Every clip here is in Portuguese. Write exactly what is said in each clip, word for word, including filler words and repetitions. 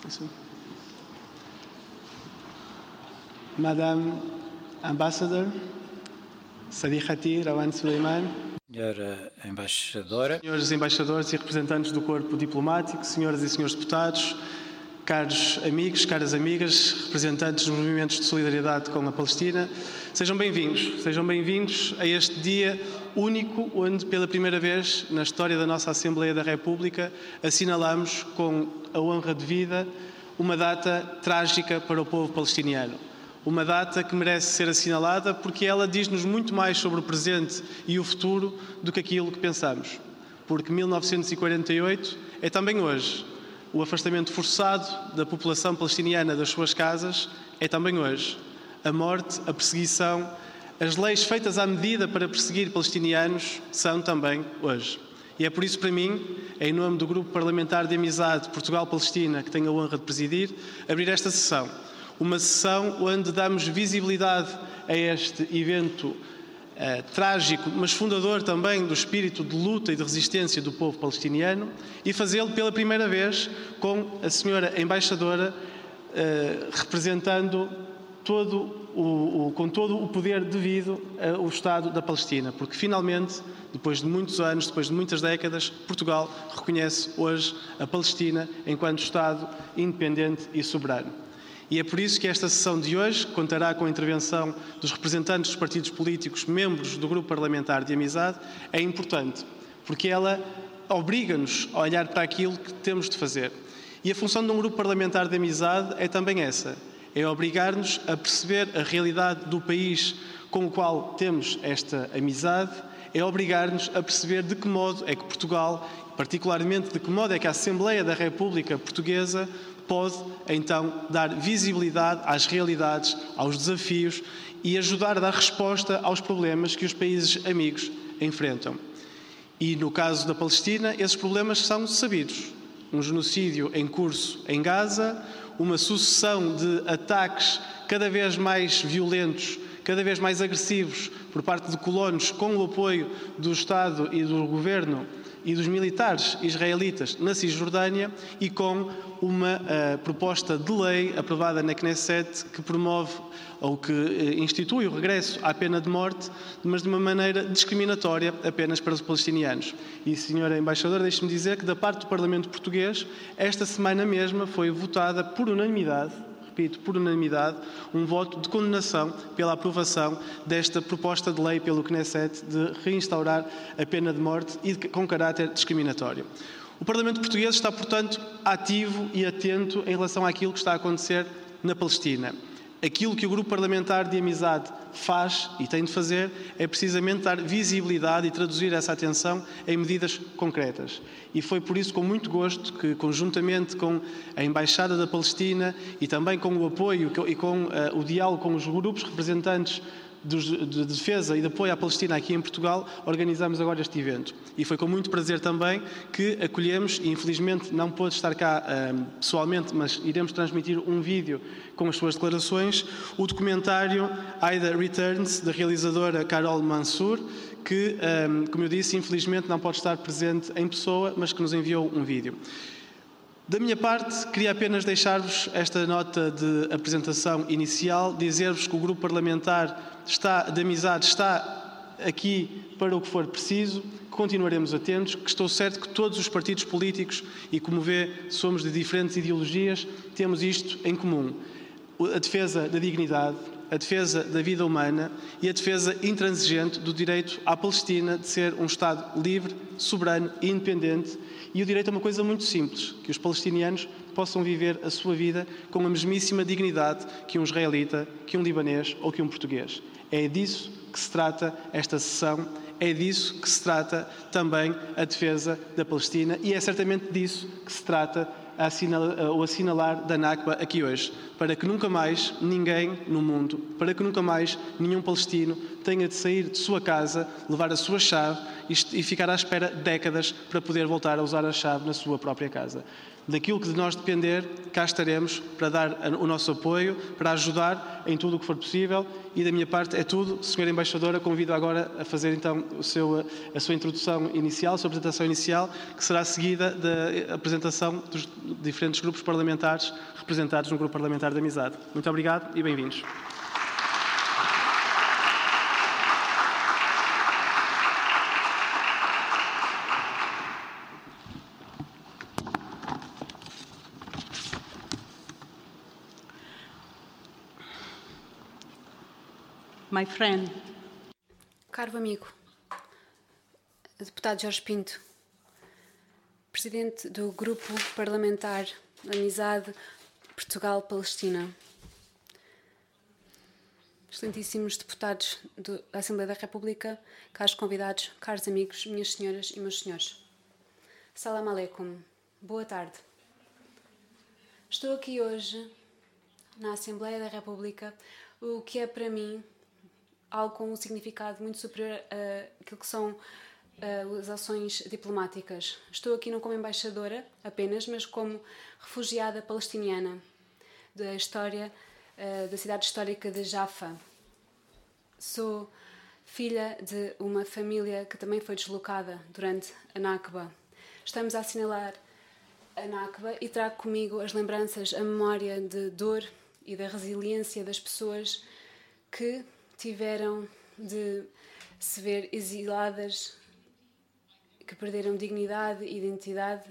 Madame Ambassador, Sadihati Rawan Suleiman. Senhora Embaixadora. Senhores embaixadores e representantes do corpo diplomático, senhoras e senhores deputados, caros amigos, caras amigas, representantes dos movimentos de solidariedade com a Palestina, sejam bem-vindos, sejam bem-vindos a este dia único onde, pela primeira vez na história da nossa Assembleia da República, assinalamos com a honra devida uma data trágica para o povo palestiniano. Uma data que merece ser assinalada porque ela diz-nos muito mais sobre o presente e o futuro do que aquilo que pensamos. Porque mil novecentos e quarenta e oito é também hoje. O afastamento forçado da população palestiniana das suas casas é também hoje. A morte, a perseguição, as leis feitas à medida para perseguir palestinianos são também hoje. E é por isso, para mim, em nome do Grupo Parlamentar de Amizade Portugal-Palestina, que tenho a honra de presidir, abrir esta sessão. Uma sessão onde damos visibilidade a este evento eh, trágico, mas fundador também do espírito de luta e de resistência do povo palestiniano, e fazê-lo pela primeira vez com a senhora embaixadora eh, representando todo o, o, com todo o poder devido ao Estado da Palestina, porque finalmente, depois de muitos anos, depois de muitas décadas, Portugal reconhece hoje a Palestina enquanto Estado independente e soberano. E é por isso que esta sessão de hoje contará com a intervenção dos representantes dos partidos políticos, membros do Grupo Parlamentar de Amizade, é importante, porque ela obriga-nos a olhar para aquilo que temos de fazer. E a função de um Grupo Parlamentar de Amizade é também essa, é obrigar-nos a perceber a realidade do país com o qual temos esta amizade, é obrigar-nos a perceber de que modo é que Portugal, particularmente de que modo é que a Assembleia da República Portuguesa pode, então, dar visibilidade às realidades, aos desafios e ajudar a dar resposta aos problemas que os países amigos enfrentam. E, no caso da Palestina, esses problemas são sabidos. Um genocídio em curso em Gaza, uma sucessão de ataques cada vez mais violentos, cada vez mais agressivos por parte de colonos com o apoio do Estado e do governo e dos militares israelitas na Cisjordânia e com uma uh, proposta de lei aprovada na Knesset que promove ou que uh, institui o regresso à pena de morte, mas de uma maneira discriminatória apenas para os palestinianos. E, senhora Embaixadora, deixe-me dizer que da parte do Parlamento Português, esta semana mesma foi votada por unanimidade, repito, por unanimidade, um voto de condenação pela aprovação desta proposta de lei pelo Knesset de reinstaurar a pena de morte e de, com caráter discriminatório. O Parlamento Português está, portanto, ativo e atento em relação àquilo que está a acontecer na Palestina. Aquilo que o Grupo Parlamentar de Amizade faz e tem de fazer é precisamente dar visibilidade e traduzir essa atenção em medidas concretas. E foi por isso, com muito gosto, que conjuntamente com a Embaixada da Palestina e também com o apoio e com uh, o diálogo com os grupos representantes de defesa e de apoio à Palestina aqui em Portugal, organizamos agora este evento. E foi com muito prazer também que acolhemos, e infelizmente não pôde estar cá um, pessoalmente, mas iremos transmitir um vídeo com as suas declarações, o documentário Aida Returns, da realizadora Carol Mansour, que, um, como eu disse, infelizmente não pode estar presente em pessoa, mas que nos enviou um vídeo. Da minha parte, queria apenas deixar-vos esta nota de apresentação inicial, dizer-vos que o Grupo Parlamentar está, de Amizade está aqui para o que for preciso, que continuaremos atentos, que estou certo que todos os partidos políticos, e como vê, somos de diferentes ideologias, temos isto em comum: a defesa da dignidade, a defesa da vida humana e a defesa intransigente do direito à Palestina de ser um Estado livre, soberano e independente. E o direito é uma coisa muito simples, que os palestinianos possam viver a sua vida com a mesmíssima dignidade que um israelita, que um libanês ou que um português. É disso que se trata esta sessão, é disso que se trata também a defesa da Palestina e é certamente disso que se trata o assinalar da Nakba aqui hoje, para que nunca mais ninguém no mundo, para que nunca mais nenhum palestino tenha de sair de sua casa, levar a sua chave e ficar à espera décadas para poder voltar a usar a chave na sua própria casa. Daquilo que de nós depender, cá estaremos para dar o nosso apoio, para ajudar em tudo o que for possível, e da minha parte é tudo. senhora Embaixadora, convido agora a fazer então o seu, a sua introdução inicial, a sua apresentação inicial, que será seguida da apresentação dos diferentes grupos parlamentares representados no Grupo Parlamentar de Amizade. Muito obrigado e bem-vindos. My friend. Caro amigo, deputado Jorge Pinto, presidente do Grupo Parlamentar de Amizade Portugal-Palestina, excelentíssimos deputados da Assembleia da República, caros convidados, caros amigos, minhas senhoras e meus senhores. Salam aleikum, boa tarde. Estou aqui hoje na Assembleia da República, o que é para mim algo com um significado muito superior àquilo que são uh, as ações diplomáticas. Estou aqui não como embaixadora apenas, mas como refugiada palestiniana da história uh, da cidade histórica de Jaffa. Sou filha de uma família que também foi deslocada durante a Nakba. Estamos a assinalar a Nakba e trago comigo as lembranças, a memória de dor e da resiliência das pessoas que tiveram de se ver exiladas, que perderam dignidade e identidade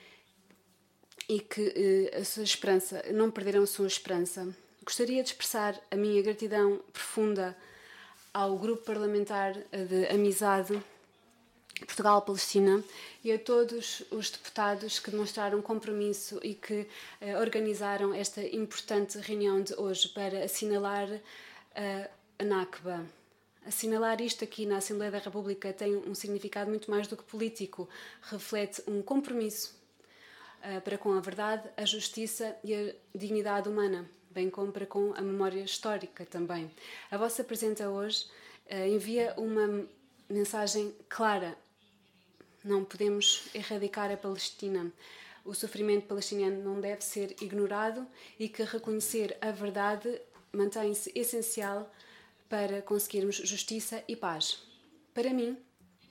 e que eh, a sua esperança, não perderam a sua esperança. Gostaria de expressar a minha gratidão profunda ao Grupo Parlamentar de Amizade Portugal-Palestina e a todos os deputados que demonstraram compromisso e que eh, organizaram esta importante reunião de hoje para assinalar a uh, a Nakba. Assinalar isto aqui na Assembleia da República tem um significado muito mais do que político. Reflete um compromisso uh, para com a verdade, a justiça e a dignidade humana, bem como para com a memória histórica também. A vossa presença hoje uh, envia uma mensagem clara. Não podemos erradicar a Palestina. O sofrimento palestiniano não deve ser ignorado e que reconhecer a verdade mantém-se essencial para conseguirmos justiça e paz. Para mim,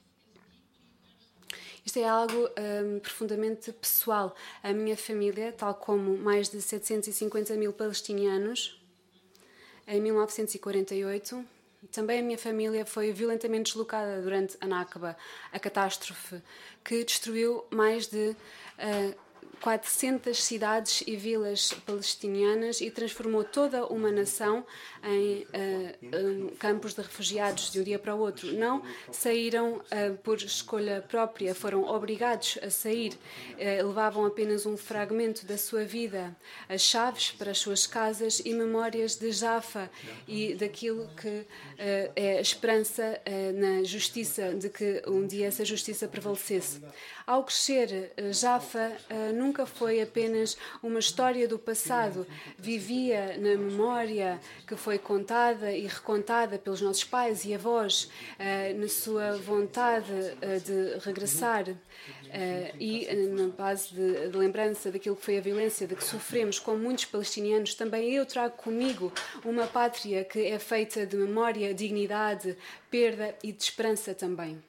isto é algo um, profundamente pessoal. A minha família, tal como mais de setecentos e cinquenta mil palestinianos, em mil novecentos e quarenta e oito, também a minha família foi violentamente deslocada durante a Nakba, a catástrofe que destruiu mais de uh, quatrocentas cidades e vilas palestinianas e transformou toda uma nação em uh, um, campos de refugiados de um dia para o outro. Não saíram uh, por escolha própria, foram obrigados a sair. Uh, levavam apenas um fragmento da sua vida, as chaves para as suas casas e memórias de Jaffa e daquilo que uh, é a esperança uh, na justiça, de que um dia essa justiça prevalecesse. Ao crescer, uh, Jaffa uh, nunca foi apenas uma história do passado, vivia na memória que foi contada e recontada pelos nossos pais e avós, uh, na sua vontade uh, de regressar uh, e uh, na base de, de lembrança daquilo que foi a violência de que sofremos com muitos palestinianos. Também eu trago comigo uma pátria que é feita de memória, dignidade, perda e de esperança também.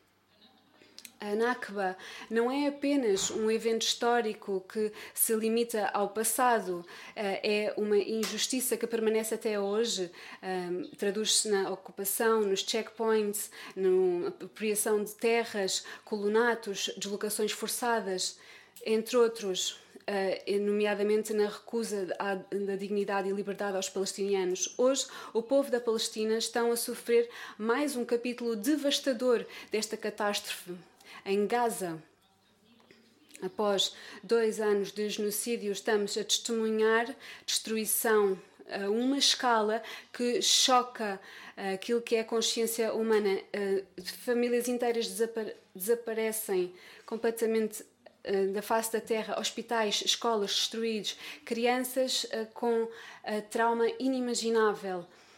A Nakba não é apenas um evento histórico que se limita ao passado, é uma injustiça que permanece até hoje, traduz-se na ocupação, nos checkpoints, na apropriação de terras, colonatos, deslocações forçadas, entre outros, nomeadamente na recusa da dignidade e liberdade aos palestinianos. Hoje, o povo da Palestina está a sofrer mais um capítulo devastador desta catástrofe. Em Gaza, após dois anos de genocídio, estamos a testemunhar destruição a uma escala que choca aquilo que é a consciência humana. Famílias inteiras desapare- desaparecem completamente da face da terra, hospitais, escolas destruídos, crianças com trauma inimaginável.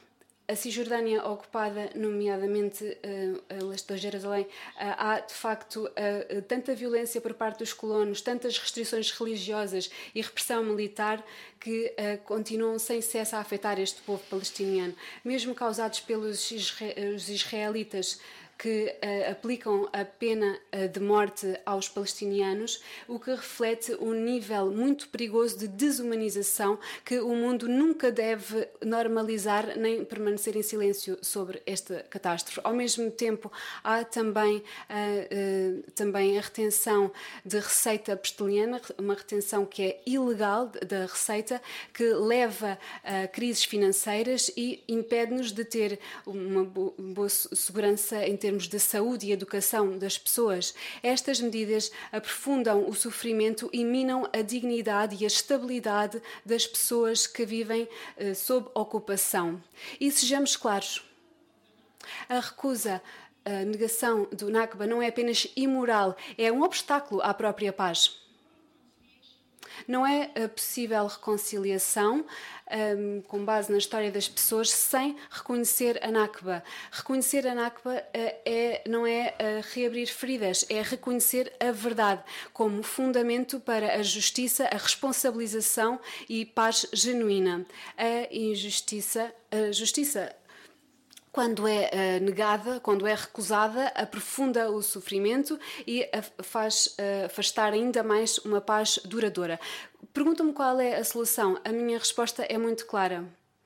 a Cisjordânia ocupada, nomeadamente uh, a leste da Jerusalém, uh, há de facto uh, tanta violência por parte dos colonos, tantas restrições religiosas e repressão militar que uh, continuam sem cessar a afetar este povo palestiniano, mesmo causados pelos isra- os israelitas, que uh, aplicam a pena uh, de morte aos palestinianos, o que reflete um nível muito perigoso de desumanização que o mundo nunca deve normalizar nem permanecer em silêncio sobre esta catástrofe. Ao mesmo tempo, há também, uh, uh, também a retenção de receita apostoliana, uma retenção que é ilegal da receita, que leva a crises financeiras e impede-nos de ter uma boa segurança em termos de saúde e educação das pessoas. Estas medidas aprofundam o sofrimento e minam a dignidade e a estabilidade das pessoas que vivem eh, sob ocupação. E sejamos claros, a recusa, a negação do Nakba não é apenas imoral, é um obstáculo à própria paz. Não é possível reconciliação um, com base na história das pessoas sem reconhecer a Nakba. Reconhecer a Nakba uh, é, não é uh, reabrir feridas, é reconhecer a verdade como fundamento para a justiça, a responsabilização e paz genuína. A injustiça, a justiça quando é uh, negada, quando é recusada, aprofunda o sofrimento e a faz uh, afastar ainda mais uma paz duradoura. Perguntam-me qual é a solução. A minha resposta é muito clara.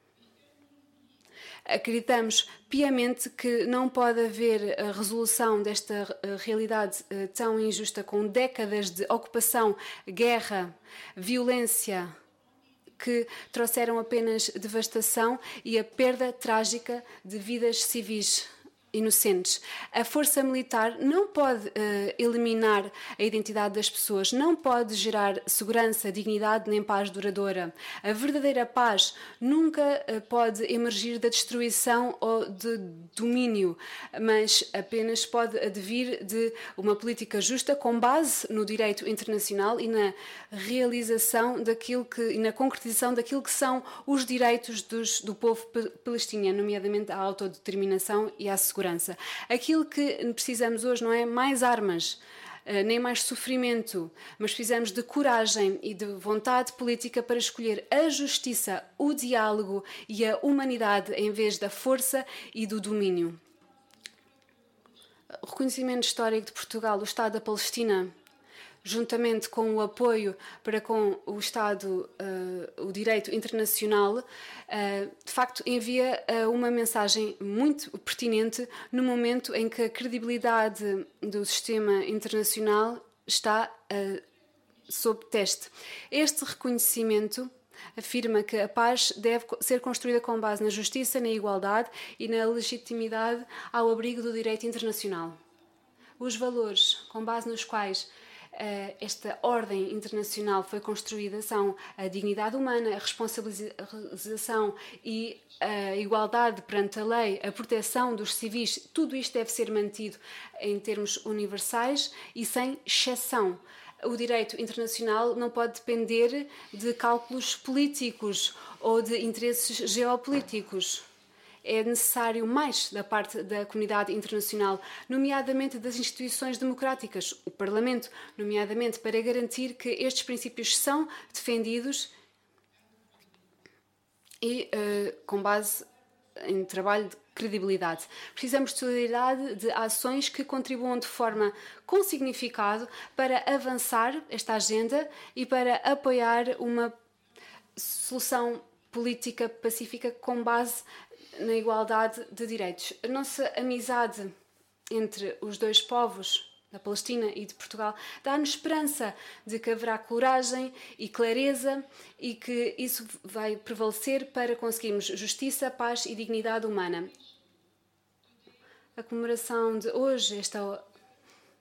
Acreditamos piamente que não pode haver a resolução desta uh, realidade uh, tão injusta, com décadas de ocupação, guerra, violência, que trouxeram apenas devastação e a perda trágica de vidas civis inocentes. A força militar não pode uh, eliminar a identidade das pessoas, não pode gerar segurança, dignidade nem paz duradoura. A verdadeira paz nunca uh, pode emergir da destruição ou de domínio, mas apenas pode advir de uma política justa com base no direito internacional e na realização daquilo que, e na concretização daquilo que são os direitos dos, do povo palestiniano, nomeadamente à autodeterminação e à segurança. Aquilo que precisamos hoje não é mais armas, nem mais sofrimento, mas precisamos de coragem e de vontade política para escolher a justiça, o diálogo e a humanidade em vez da força e do domínio. O reconhecimento histórico de Portugal, o Estado da Palestina, juntamente com o apoio para com o Estado, uh, o direito internacional, uh, de facto envia uh, uma mensagem muito pertinente no momento em que a credibilidade do sistema internacional está uh, sob teste. Este reconhecimento afirma que a paz deve ser construída com base na justiça, na igualdade e na legitimidade ao abrigo do direito internacional. Os valores com base nos quais esta ordem internacional foi construída são a dignidade humana, a responsabilização e a igualdade perante a lei, a proteção dos civis. Tudo isto deve ser mantido em termos universais e sem exceção. O direito internacional não pode depender de cálculos políticos ou de interesses geopolíticos. É necessário mais da parte da comunidade internacional, nomeadamente das instituições democráticas, o Parlamento, nomeadamente para garantir que estes princípios são defendidos e uh, com base em trabalho de credibilidade. Precisamos de solidariedade, de ações que contribuam de forma com significado para avançar esta agenda e para apoiar uma solução política pacífica com base na igualdade de direitos. A nossa amizade entre os dois povos, da Palestina e de Portugal, dá-nos esperança de que haverá coragem e clareza e que isso vai prevalecer para conseguirmos justiça, paz e dignidade humana. A comemoração de hoje, esta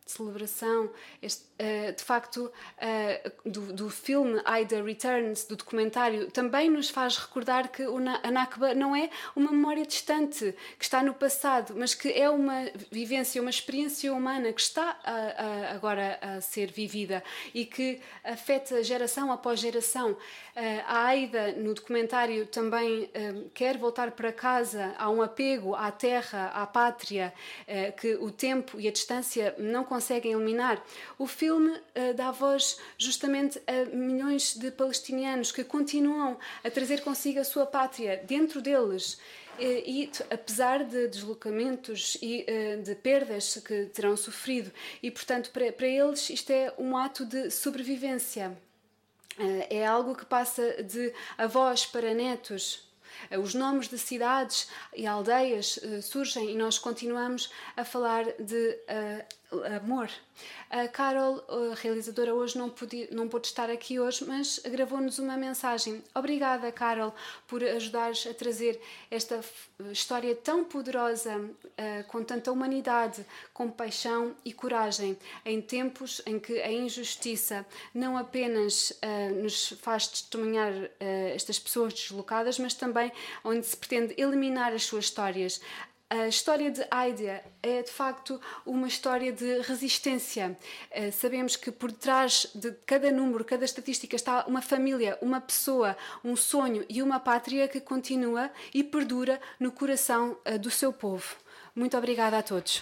de celebração, este, uh, de facto, uh, do, do filme Aida Returns, do documentário, também nos faz recordar que o Na- a Nakba não é uma memória distante, que está no passado, mas que é uma vivência, uma experiência humana que está a, a, agora a ser vivida e que afeta geração após geração. Uh, a Aida, no documentário, também uh, quer voltar para casa, há um apego à terra, à pátria, uh, que o tempo e a distância não conseguem eliminar. O filme uh, dá voz justamente a milhões de palestinianos que continuam a trazer consigo a sua pátria dentro deles. E, e apesar de deslocamentos e uh, de perdas que terão sofrido, e portanto para, para eles isto é um ato de sobrevivência. Uh, é algo que passa de avós para netos. Uh, os nomes de cidades e aldeias uh, surgem e nós continuamos a falar de uh, amor. A Carol, a realizadora, hoje não pôde, não pôde estar aqui hoje, mas gravou-nos uma mensagem. Obrigada, Carol, por ajudares a trazer esta história tão poderosa, uh, com tanta humanidade, compaixão e coragem, em tempos em que a injustiça não apenas uh, nos faz testemunhar uh, estas pessoas deslocadas, mas também onde se pretende eliminar as suas histórias. A história de Aida é, de facto, uma história de resistência. Uh, sabemos que por detrás de cada número, cada estatística, está uma família, uma pessoa, um sonho e uma pátria que continua e perdura no coração uh, do seu povo. Muito obrigada a todos.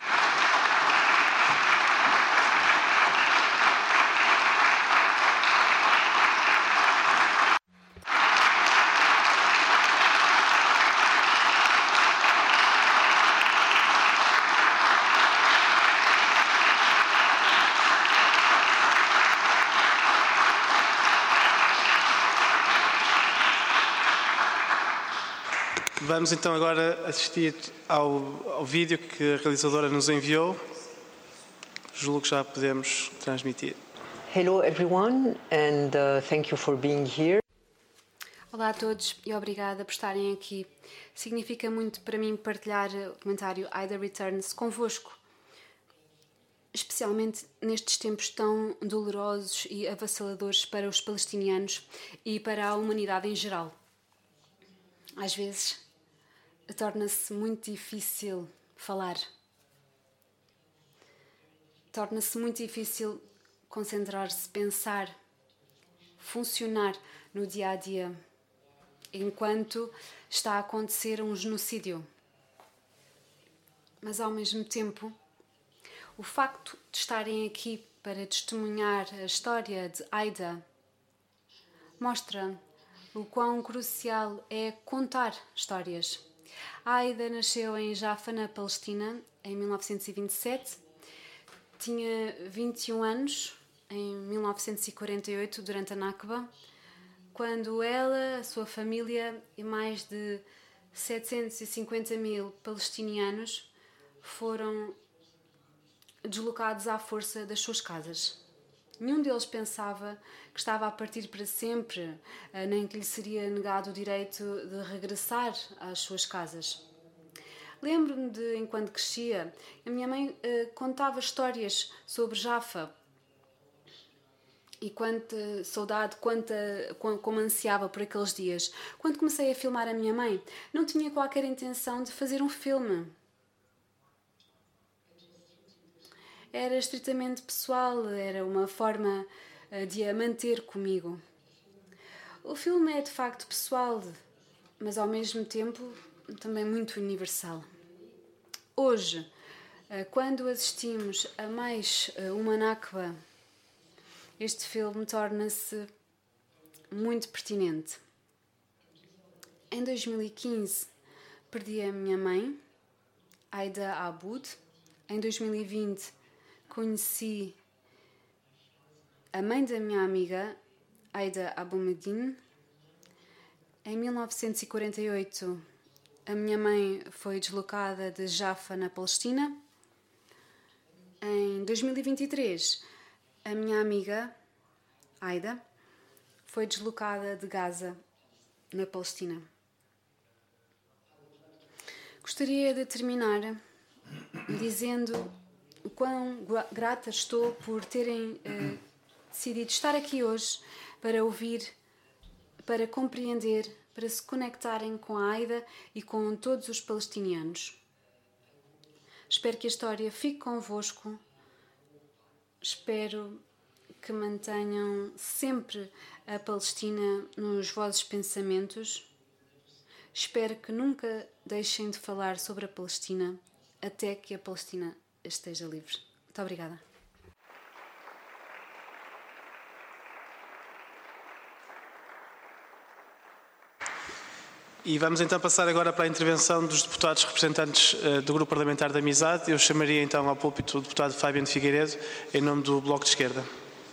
Vamos então agora assistir ao, ao vídeo que a realizadora nos enviou. Julgo que já podemos transmitir. Hello everyone and uh, thank you for being here. Olá a todos e obrigada por estarem aqui. Significa muito para mim partilhar o documentário Aida Returns convosco, especialmente nestes tempos tão dolorosos e avassaladores para os palestinianos e para a humanidade em geral. Às vezes torna-se muito difícil falar. Torna-se muito difícil concentrar-se, pensar, funcionar no dia a dia, enquanto está a acontecer um genocídio. Mas ao mesmo tempo, o facto de estarem aqui para testemunhar a história de Aida mostra o quão crucial é contar histórias. A Aida nasceu em Jaffa, na Palestina, em mil novecentos e vinte e sete. Tinha vinte e um anos em mil novecentos e quarenta e oito, durante a Nakba, quando ela, a sua família e mais de setecentos e cinquenta mil palestinianos foram deslocados à força das suas casas. Nenhum deles pensava que estava a partir para sempre, nem que lhe seria negado o direito de regressar às suas casas. Lembro-me de, enquanto crescia, a minha mãe uh, contava histórias sobre Jaffa e quanta saudade, quanta, como ansiava por aqueles dias. Quando comecei a filmar a minha mãe, não tinha qualquer intenção de fazer um filme. Era estritamente pessoal, era uma forma de a manter comigo. O filme é de facto pessoal, mas ao mesmo tempo também muito universal. Hoje, quando assistimos a mais uma Nakba, este filme torna-se muito pertinente. Em dois mil e quinze, perdi a minha mãe, Aida Aboud. Em dois mil e vinte, conheci a mãe da minha amiga, Aida Abumedin. Em mil novecentos e quarenta e oito, a minha mãe foi deslocada de Jaffa, na Palestina. Em dois mil e vinte e três, a minha amiga, Aida, foi deslocada de Gaza, na Palestina. Gostaria de terminar dizendo o quão grata estou por terem uh, decidido estar aqui hoje para ouvir, para compreender, para se conectarem com a Aida e com todos os palestinianos. Espero que a história fique convosco. Espero que mantenham sempre a Palestina nos vossos pensamentos. Espero que nunca deixem de falar sobre a Palestina até que a Palestina esteja livre. Muito obrigada. E vamos então passar agora para a intervenção dos deputados representantes uh, do Grupo Parlamentar da Amizade. Eu chamaria então ao púlpito o deputado Fábio de Figueiredo, em nome do Bloco de Esquerda.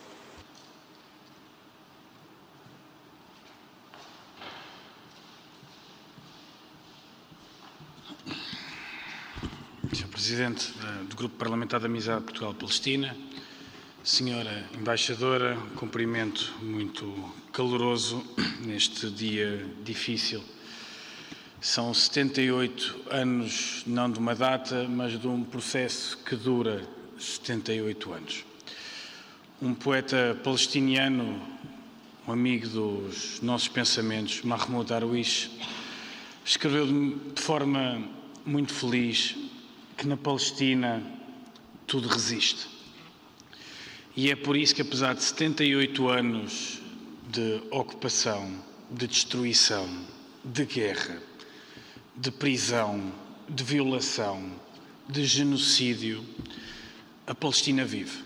senhor Presidente uh, do Grupo Parlamentar da Amizade Portugal-Palestina, senhora Embaixadora, um cumprimento muito caloroso neste dia difícil. São setenta e oito anos, não de uma data, mas de um processo que dura setenta e oito anos. Um poeta palestiniano, um amigo dos nossos pensamentos, Mahmoud Darwish, escreveu de forma muito feliz que na Palestina tudo resiste. E é por isso que, apesar de setenta e oito anos de ocupação, de destruição, de guerra, de prisão, de violação, de genocídio, a Palestina vive.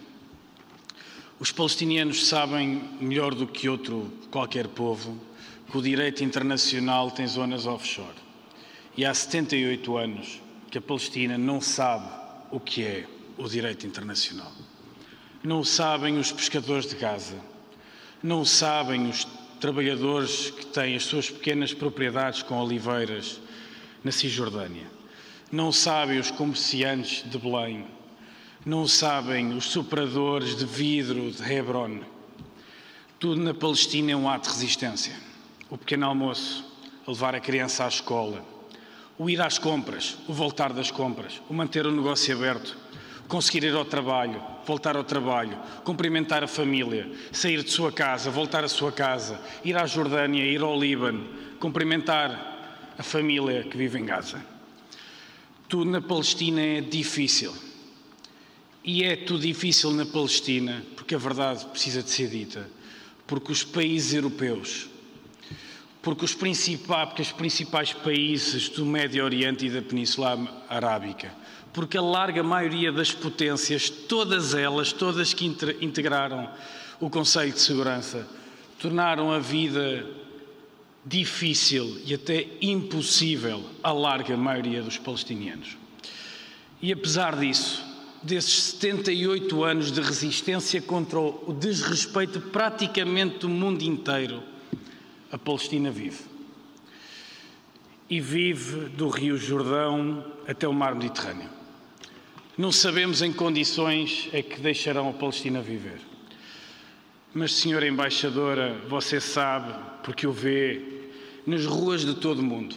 Os palestinianos sabem, melhor do que outro qualquer povo, que o direito internacional tem zonas offshore. E há setenta e oito anos que a Palestina não sabe o que é o direito internacional. Não o sabem os pescadores de Gaza, não o sabem os trabalhadores que têm as suas pequenas propriedades com oliveiras na Cisjordânia. Não o sabem os comerciantes de Belém. Não o sabem os superadores de vidro de Hebron. Tudo na Palestina é um ato de resistência. O pequeno almoço, a levar a criança à escola, o ir às compras, o voltar das compras, o manter o negócio aberto, conseguir ir ao trabalho, voltar ao trabalho, cumprimentar a família, sair de sua casa, voltar à sua casa, ir à Jordânia, ir ao Líbano, cumprimentar a família que vive em Gaza. Tudo na Palestina é difícil. E é tudo difícil na Palestina, porque a verdade precisa de ser dita, porque os países europeus, porque os principais, porque os principais países do Médio Oriente e da Península Arábica, porque a larga maioria das potências, todas elas, todas que integraram o Conselho de Segurança, tornaram a vida difícil e até impossível à larga maioria dos palestinianos. E apesar disso, desses setenta e oito anos de resistência contra o desrespeito praticamente do mundo inteiro, a Palestina vive. E vive do Rio Jordão até o Mar Mediterrâneo. Não sabemos em que condições é que deixarão a Palestina viver. Mas, senhora Embaixadora, você sabe, porque o vê nas ruas de todo o mundo.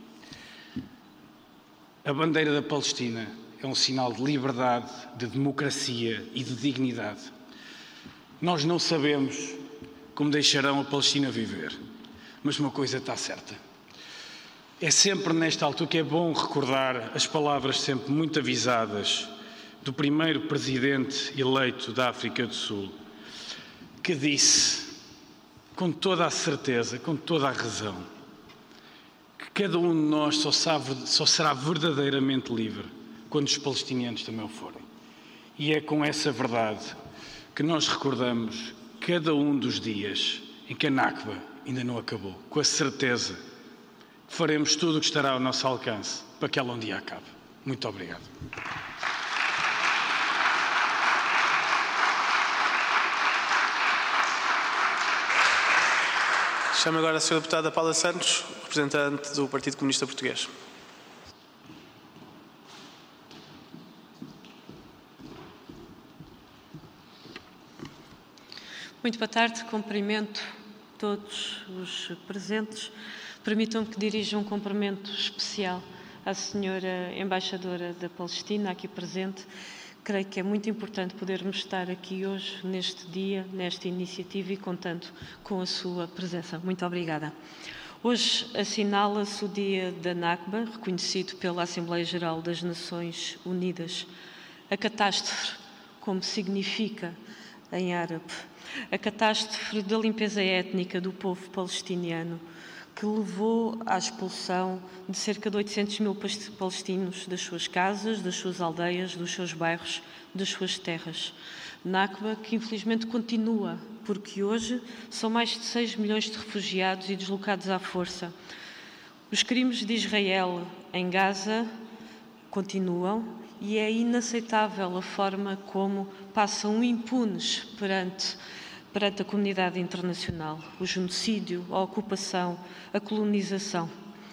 A bandeira da Palestina é um sinal de liberdade, de democracia e de dignidade. Nós não sabemos como deixarão a Palestina viver, mas uma coisa está certa. É sempre nesta altura que é bom recordar as palavras sempre muito avisadas do primeiro presidente eleito da África do Sul, que disse, com toda a certeza, com toda a razão, que cada um de nós só, sabe, só será verdadeiramente livre quando os palestinianos também o forem. E é com essa verdade que nós recordamos cada um dos dias em que a Nakba ainda não acabou, com a certeza que faremos tudo o que estará ao nosso alcance para que ela um dia acabe. Muito obrigado. Chamo agora a senhora deputada Paula Santos, representante do Partido Comunista Português. Muito boa tarde, cumprimento todos os presentes. Permitam-me que dirija um cumprimento especial à senhora Embaixadora da Palestina, aqui presente, creio que é muito importante podermos estar aqui hoje, neste dia, nesta iniciativa e contando com a sua presença. Muito obrigada. Hoje assinala-se o Dia da Nakba, reconhecido pela Assembleia Geral das Nações Unidas. A catástrofe, como significa em árabe, a catástrofe da limpeza étnica do povo palestiniano, que levou à expulsão de cerca de oitocentos mil palestinos das suas casas, das suas aldeias, dos seus bairros, das suas terras. Nakba, que infelizmente continua, porque hoje são mais de seis milhões de refugiados e deslocados à força. Os crimes de Israel em Gaza continuam e é inaceitável a forma como passam impunes perante perante a comunidade internacional, o genocídio, a ocupação, a colonização.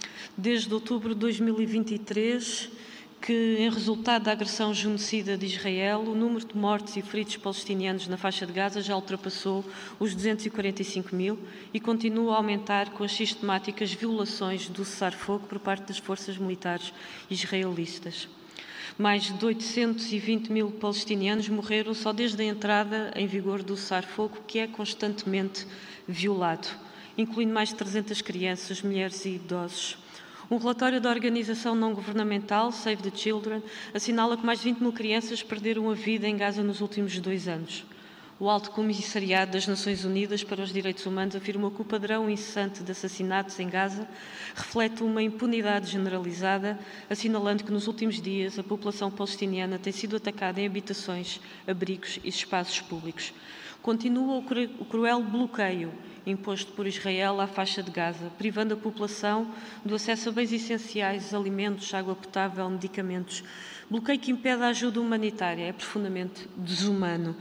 Desde outubro de dois mil e vinte e três, que, em resultado da agressão genocida de Israel, o número de mortos e feridos palestinianos na faixa de Gaza já ultrapassou os duzentos e quarenta e cinco mil e continua a aumentar com as sistemáticas violações do cessar-fogo por parte das forças militares israelitas. Mais de oitocentos e vinte mil palestinianos morreram só desde a entrada em vigor do cessar-fogo, que é constantemente violado, incluindo mais de trezentas crianças, mulheres e idosos. Um relatório da organização não-governamental Save the Children assinala que mais de vinte mil crianças perderam a vida em Gaza nos últimos dois anos. O Alto Comissariado das Nações Unidas para os Direitos Humanos afirmou que o padrão incessante de assassinatos em Gaza reflete uma impunidade generalizada, assinalando que nos últimos dias a população palestiniana tem sido atacada em habitações, abrigos e espaços públicos. Continua o, cru o cruel bloqueio imposto por Israel à faixa de Gaza, privando a população do acesso a bens essenciais, alimentos, água potável, medicamentos. Bloqueio que impede a ajuda humanitária, é profundamente desumano.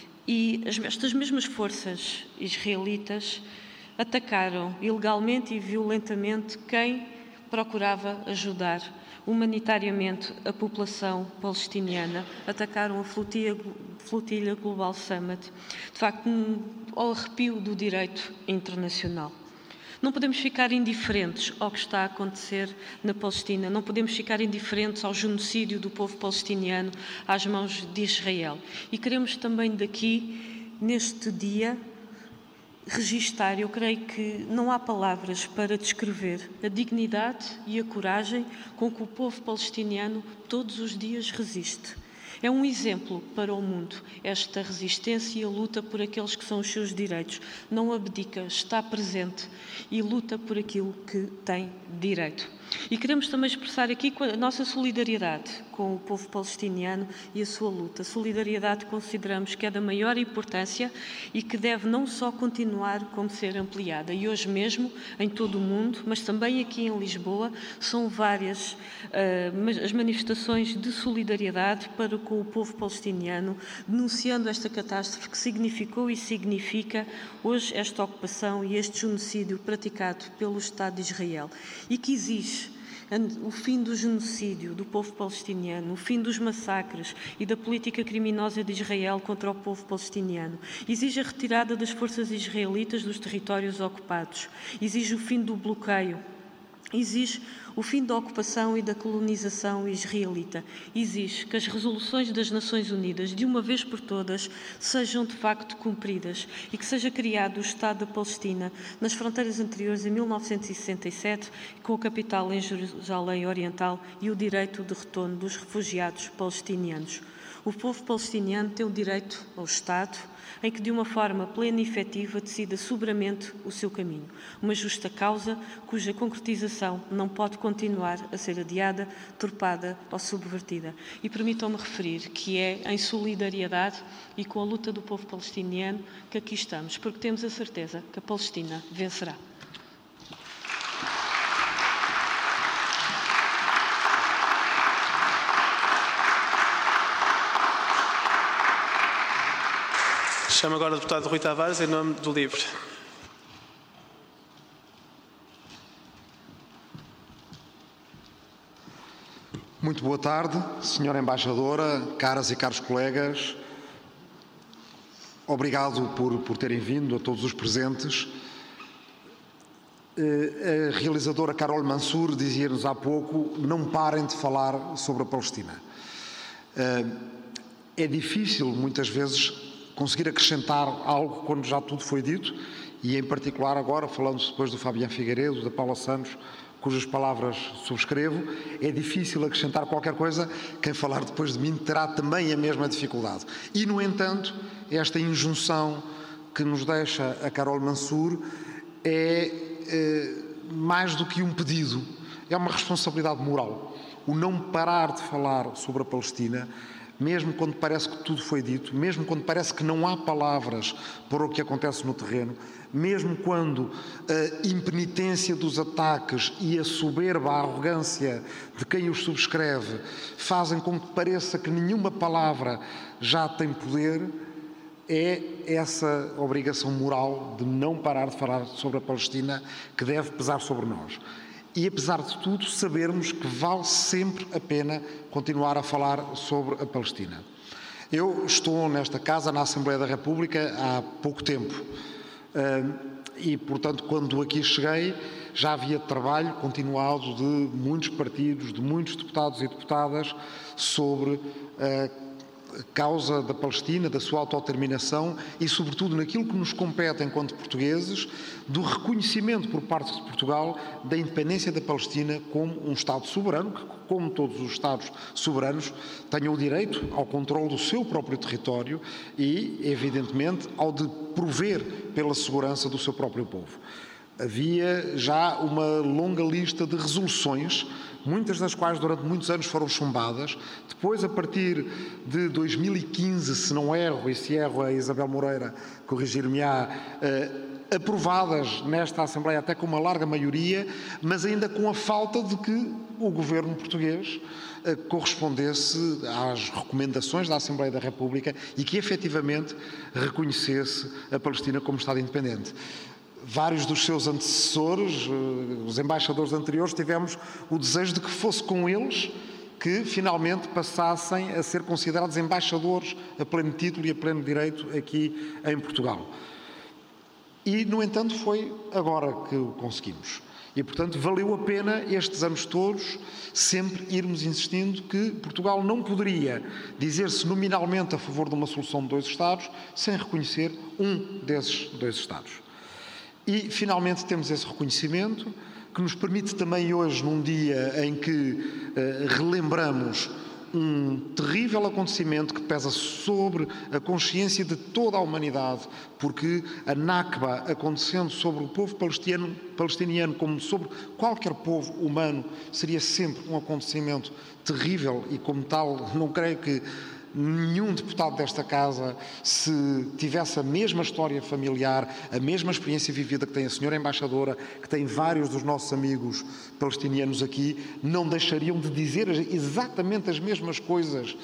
E estas mesmas forças israelitas atacaram ilegalmente e violentamente quem procurava ajudar humanitariamente a população palestiniana. Atacaram a flotilha, flotilha Global Summit, de facto, ao arrepio do direito internacional. Não podemos ficar indiferentes ao que está a acontecer na Palestina, não podemos ficar indiferentes ao genocídio do povo palestiniano às mãos de Israel. E queremos também daqui, neste dia, registar, eu creio que não há palavras para descrever a dignidade e a coragem com que o povo palestiniano todos os dias resiste. É um exemplo para o mundo, esta resistência e a luta por aqueles que são os seus direitos. Não abdica, está presente e luta por aquilo que tem direito. E queremos também expressar aqui a nossa solidariedade com o povo palestiniano e a sua luta. Solidariedade consideramos que é da maior importância e que deve não só continuar, como ser ampliada. E hoje mesmo, em todo o mundo, mas também aqui em Lisboa, são várias uh, as manifestações de solidariedade para com o povo palestiniano, denunciando esta catástrofe que significou e significa hoje esta ocupação e este genocídio praticado pelo Estado de Israel e que exige o fim do genocídio do povo palestiniano, o fim dos massacres e da política criminosa de Israel contra o povo palestiniano. Exige a retirada das forças israelitas dos territórios ocupados. Exige o fim do bloqueio. Exige o fim da ocupação e da colonização israelita. Exige que as resoluções das Nações Unidas, de uma vez por todas, sejam de facto cumpridas e que seja criado o Estado da Palestina nas fronteiras anteriores a mil novecentos e sessenta e sete, com a capital em Jerusalém Oriental e o direito de retorno dos refugiados palestinianos. O povo palestiniano tem o direito ao Estado, em que de uma forma plena e efetiva decida soberanamente o seu caminho. Uma justa causa cuja concretização não pode continuar a ser adiada, torpada ou subvertida. E permitam-me referir que é em solidariedade e com a luta do povo palestiniano que aqui estamos, porque temos a certeza que a Palestina vencerá. Chamo agora o deputado Rui Tavares, em nome do LIVRE. Muito boa tarde, senhora Embaixadora, caras e caros colegas. Obrigado por, por terem vindo, a todos os presentes. A realizadora Carol Mansour dizia-nos há pouco, não parem de falar sobre a Palestina. é difícil, muitas vezes, conseguir acrescentar algo quando já tudo foi dito, e em particular agora, falando depois do Fabiano Figueiredo, da Paula Santos, cujas palavras subscrevo, é difícil acrescentar qualquer coisa. Quem falar depois de mim terá também a mesma dificuldade. E, no entanto, esta injunção que nos deixa a Carol Mansour é, é mais do que um pedido, é uma responsabilidade moral. O não parar de falar sobre a Palestina, mesmo quando parece que tudo foi dito, mesmo quando parece que não há palavras para o que acontece no terreno, mesmo quando a impenitência dos ataques e a soberba, a arrogância de quem os subscreve fazem com que pareça que nenhuma palavra já tem poder, é essa obrigação moral de não parar de falar sobre a Palestina que deve pesar sobre nós. E, apesar de tudo, sabermos que vale sempre a pena continuar a falar sobre a Palestina. Eu estou nesta casa, na Assembleia da República, há pouco tempo. E, portanto, quando aqui cheguei, já havia trabalho continuado de muitos partidos, de muitos deputados e deputadas sobre a causa da Palestina, da sua autodeterminação e, sobretudo, naquilo que nos compete enquanto portugueses, do reconhecimento por parte de Portugal da independência da Palestina como um Estado soberano, que, como todos os Estados soberanos, tenha o direito ao controle do seu próprio território e, evidentemente, ao de prover pela segurança do seu próprio povo. Havia já uma longa lista de resoluções, muitas das quais durante muitos anos foram chumbadas. Depois, a partir de dois mil e quinze, se não erro, e se erro a Isabel Moreira corrigir-me-á, eh, aprovadas nesta Assembleia até com uma larga maioria, mas ainda com a falta de que o governo português eh, correspondesse às recomendações da Assembleia da República e que efetivamente reconhecesse a Palestina como Estado independente. Vários dos seus antecessores, os embaixadores anteriores, tivemos o desejo de que fosse com eles que finalmente passassem a ser considerados embaixadores a pleno título e a pleno direito aqui em Portugal. E, no entanto, foi agora que o conseguimos. E, portanto, valeu a pena estes anos todos sempre irmos insistindo que Portugal não poderia dizer-se nominalmente a favor de uma solução de dois Estados sem reconhecer um desses dois Estados. E, finalmente, temos esse reconhecimento que nos permite também hoje, num dia em que eh, relembramos um terrível acontecimento que pesa sobre a consciência de toda a humanidade, porque a Nakba, acontecendo sobre o povo palestiniano, palestiniano como sobre qualquer povo humano, seria sempre um acontecimento terrível e, como tal, não creio que nenhum deputado desta casa, se tivesse a mesma história familiar, a mesma experiência vivida que tem a senhora embaixadora, que tem vários dos nossos amigos palestinianos aqui, não deixariam de dizer exatamente as mesmas coisas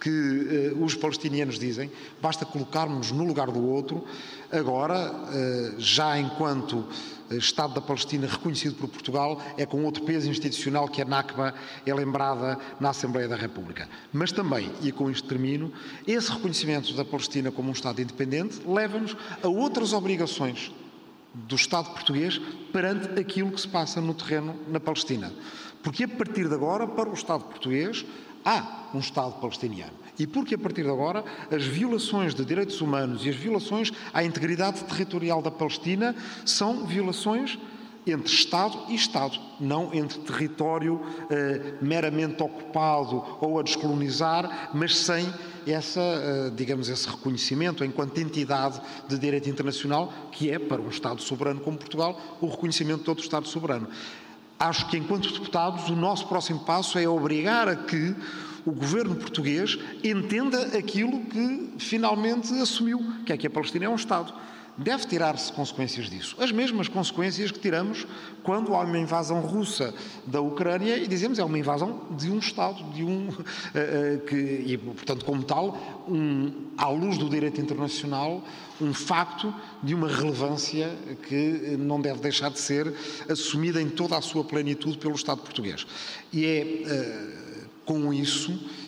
que uh, os palestinianos dizem. Basta colocarmos-nos no lugar do outro. Agora, uh, já enquanto Estado da Palestina reconhecido por Portugal, é com outro peso institucional que a Nakba é lembrada na Assembleia da República. Mas também, e com isto termino, esse reconhecimento da Palestina como um Estado independente leva-nos a outras obrigações do Estado português perante aquilo que se passa no terreno na Palestina. Porque a partir de agora, para o Estado português, há um Estado palestiniano. E porque a partir de agora as violações de direitos humanos e as violações à integridade territorial da Palestina são violações entre Estado e Estado, não entre território eh, meramente ocupado ou a descolonizar, mas sem essa, eh, digamos, esse reconhecimento enquanto entidade de direito internacional, que é, para um Estado soberano como Portugal, o reconhecimento de outro Estado soberano. Acho que, enquanto deputados, o nosso próximo passo é obrigar a que o governo português entenda aquilo que finalmente assumiu, que é que a Palestina é um Estado. Deve tirar-se consequências disso. As mesmas consequências que tiramos quando há uma invasão russa da Ucrânia e dizemos que é uma invasão de um Estado, de um, uh, uh, que, e, portanto, como tal, um, à luz do direito internacional, um facto de uma relevância que não deve deixar de ser assumida em toda a sua plenitude pelo Estado português. E é uh, com isso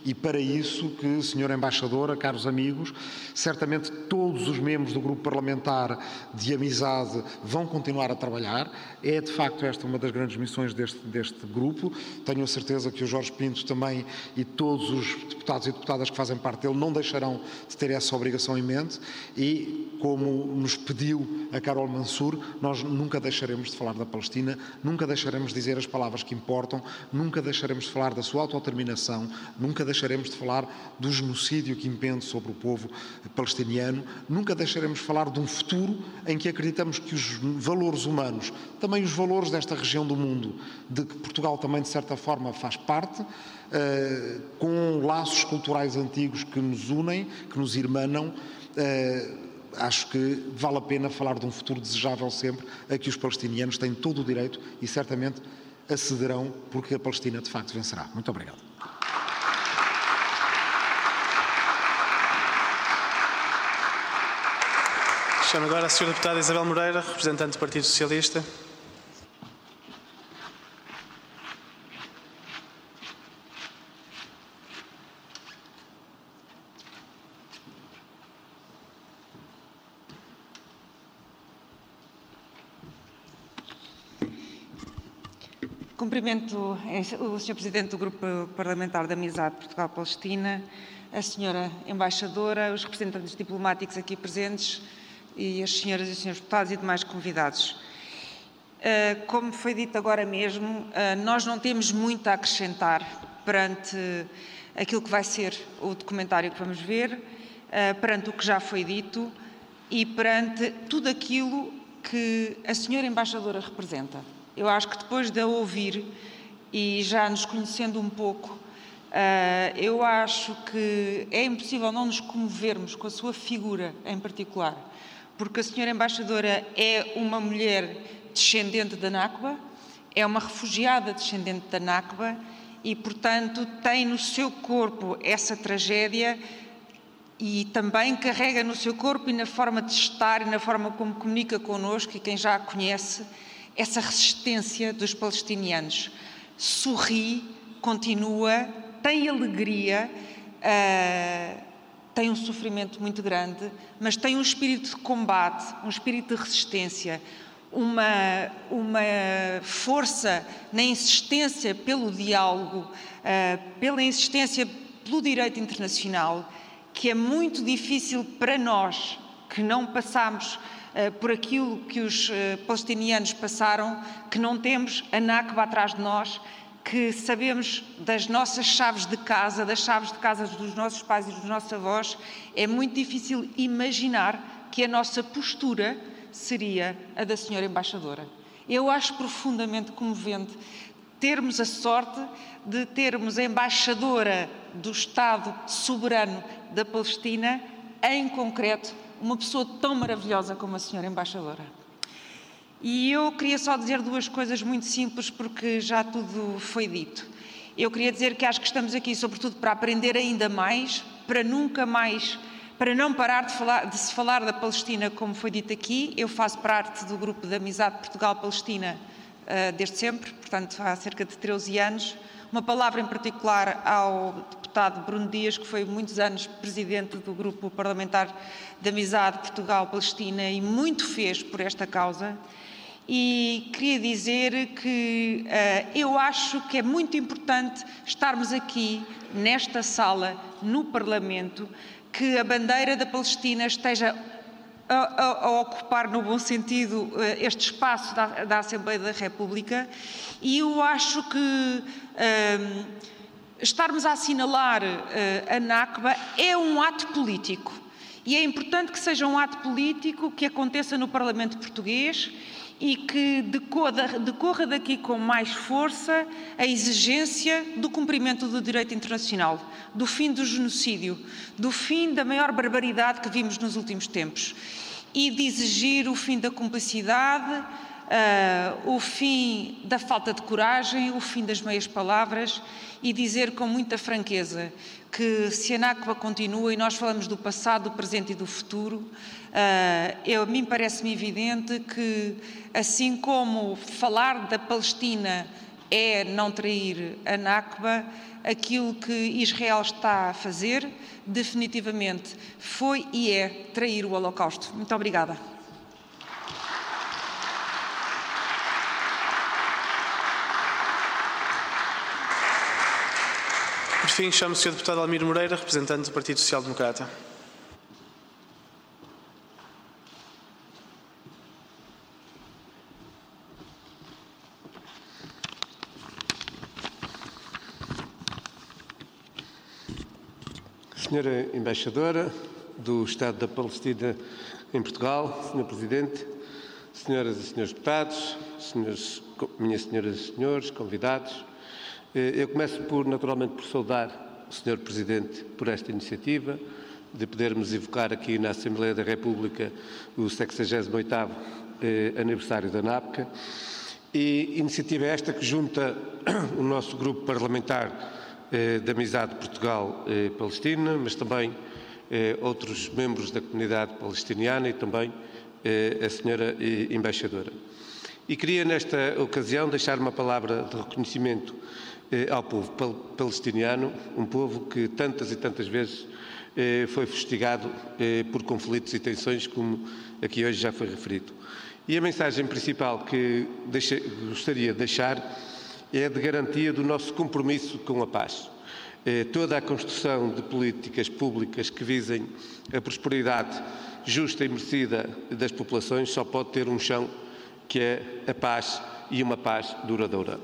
e para isso que, senhora Embaixadora, caros amigos, certamente todos os membros do grupo parlamentar de amizade vão continuar a trabalhar. É de facto esta uma das grandes missões deste, deste grupo. Tenho a certeza que o Jorge Pinto também e todos os deputados e deputadas que fazem parte dele não deixarão de ter essa obrigação em mente e, como nos pediu a Carol Mansour, nós nunca deixaremos de falar da Palestina, nunca deixaremos de dizer as palavras que importam, nunca deixaremos de falar da sua autodeterminação, nunca deixaremos de falar do genocídio que impende sobre o povo palestiniano, nunca deixaremos de falar de um futuro em que acreditamos que os valores humanos, também os valores desta região do mundo, de que Portugal também de certa forma faz parte, eh, com laços culturais antigos que nos unem, que nos irmanam, eh, acho que vale a pena falar de um futuro desejável sempre, a que os palestinianos têm todo o direito e certamente acederão, porque a Palestina de facto vencerá. Muito obrigado. Chamo agora a senhora deputada Isabel Moreira, representante do Partido Socialista. Cumprimento o senhor Presidente do Grupo Parlamentar de Amizade Portugal-Palestina, a senhora Embaixadora, os representantes diplomáticos aqui presentes e as senhoras e os senhores deputados e demais convidados. Como foi dito agora mesmo, nós não temos muito a acrescentar perante aquilo que vai ser o documentário que vamos ver, perante o que já foi dito e perante tudo aquilo que a senhora Embaixadora representa. Eu acho que depois de a ouvir e já nos conhecendo um pouco, eu acho que é impossível não nos comovermos com a sua figura em particular, porque a senhora Embaixadora é uma mulher descendente da Nakba, é uma refugiada descendente da Nakba e, portanto, tem no seu corpo essa tragédia e também carrega no seu corpo e na forma de estar e na forma como comunica connosco, e quem já a conhece, essa resistência dos palestinianos. Sorri, continua, tem alegria, uh, tem um sofrimento muito grande, mas tem um espírito de combate, um espírito de resistência, uma, uma força na insistência pelo diálogo, uh, pela insistência pelo direito internacional, que é muito difícil para nós, que não passamos por aquilo que os palestinianos passaram, que não temos a Nakba atrás de nós, que sabemos das nossas chaves de casa, das chaves de casa dos nossos pais e dos nossos avós, é muito difícil imaginar que a nossa postura seria a da senhora Embaixadora. Eu acho profundamente comovente termos a sorte de termos a Embaixadora do Estado soberano da Palestina, em concreto, uma pessoa tão maravilhosa como a senhora Embaixadora. E eu queria só dizer duas coisas muito simples, porque já tudo foi dito. Eu queria dizer que acho que estamos aqui, sobretudo, para aprender ainda mais, para nunca mais, para não parar de, falar, de se falar da Palestina, como foi dito aqui. Eu faço parte do Grupo de Amizade Portugal-Palestina uh, desde sempre, portanto, há cerca de treze anos. Uma palavra em particular ao deputado Bruno Dias, que foi muitos anos presidente do Grupo Parlamentar de Amizade Portugal-Palestina e muito fez por esta causa. E queria dizer que uh, eu acho que é muito importante estarmos aqui, nesta sala, no Parlamento, que a bandeira da Palestina esteja a, a, a ocupar, no bom sentido, uh, este espaço da, da Assembleia da República, e eu acho que uh, estarmos a assinalar uh, a Nakba é um ato político. E é importante que seja um ato político que aconteça no Parlamento português e que decorra, decorra daqui com mais força a exigência do cumprimento do direito internacional, do fim do genocídio, do fim da maior barbaridade que vimos nos últimos tempos e de exigir o fim da cumplicidade, uh, o fim da falta de coragem, o fim das meias palavras e dizer com muita franqueza que se a Nakba continua e nós falamos do passado, do presente e do futuro, uh, eu, a mim parece-me evidente que, assim como falar da Palestina é não trair a Nakba. Aquilo que Israel está a fazer, definitivamente, foi e é trair o Holocausto. Muito obrigada. Por fim, chamo o senhor Deputado Almir Moreira, representante do Partido Social Democrata. Senhora Embaixadora do Estado da Palestina em Portugal, senhor Presidente, senhoras e senhores deputados, senhores, minhas senhoras e senhores, convidados, eu começo por, naturalmente, por saudar o senhor Presidente por esta iniciativa de podermos evocar aqui na Assembleia da República o sexagésimo oitavo eh, aniversário da NAPCA, e iniciativa esta que junta o nosso grupo parlamentar da Amizade Portugal-Palestina, mas também eh, outros membros da comunidade palestiniana e também eh, a senhora eh, Embaixadora. E queria, nesta ocasião, deixar uma palavra de reconhecimento eh, ao povo pal palestiniano, um povo que tantas e tantas vezes eh, foi fustigado eh, por conflitos e tensões, como aqui hoje já foi referido. E a mensagem principal que deixa, gostaria de deixar é de garantia do nosso compromisso com a paz. Eh, toda a construção de políticas públicas que visem a prosperidade justa e merecida das populações só pode ter um chão, que é a paz, e uma paz duradoura.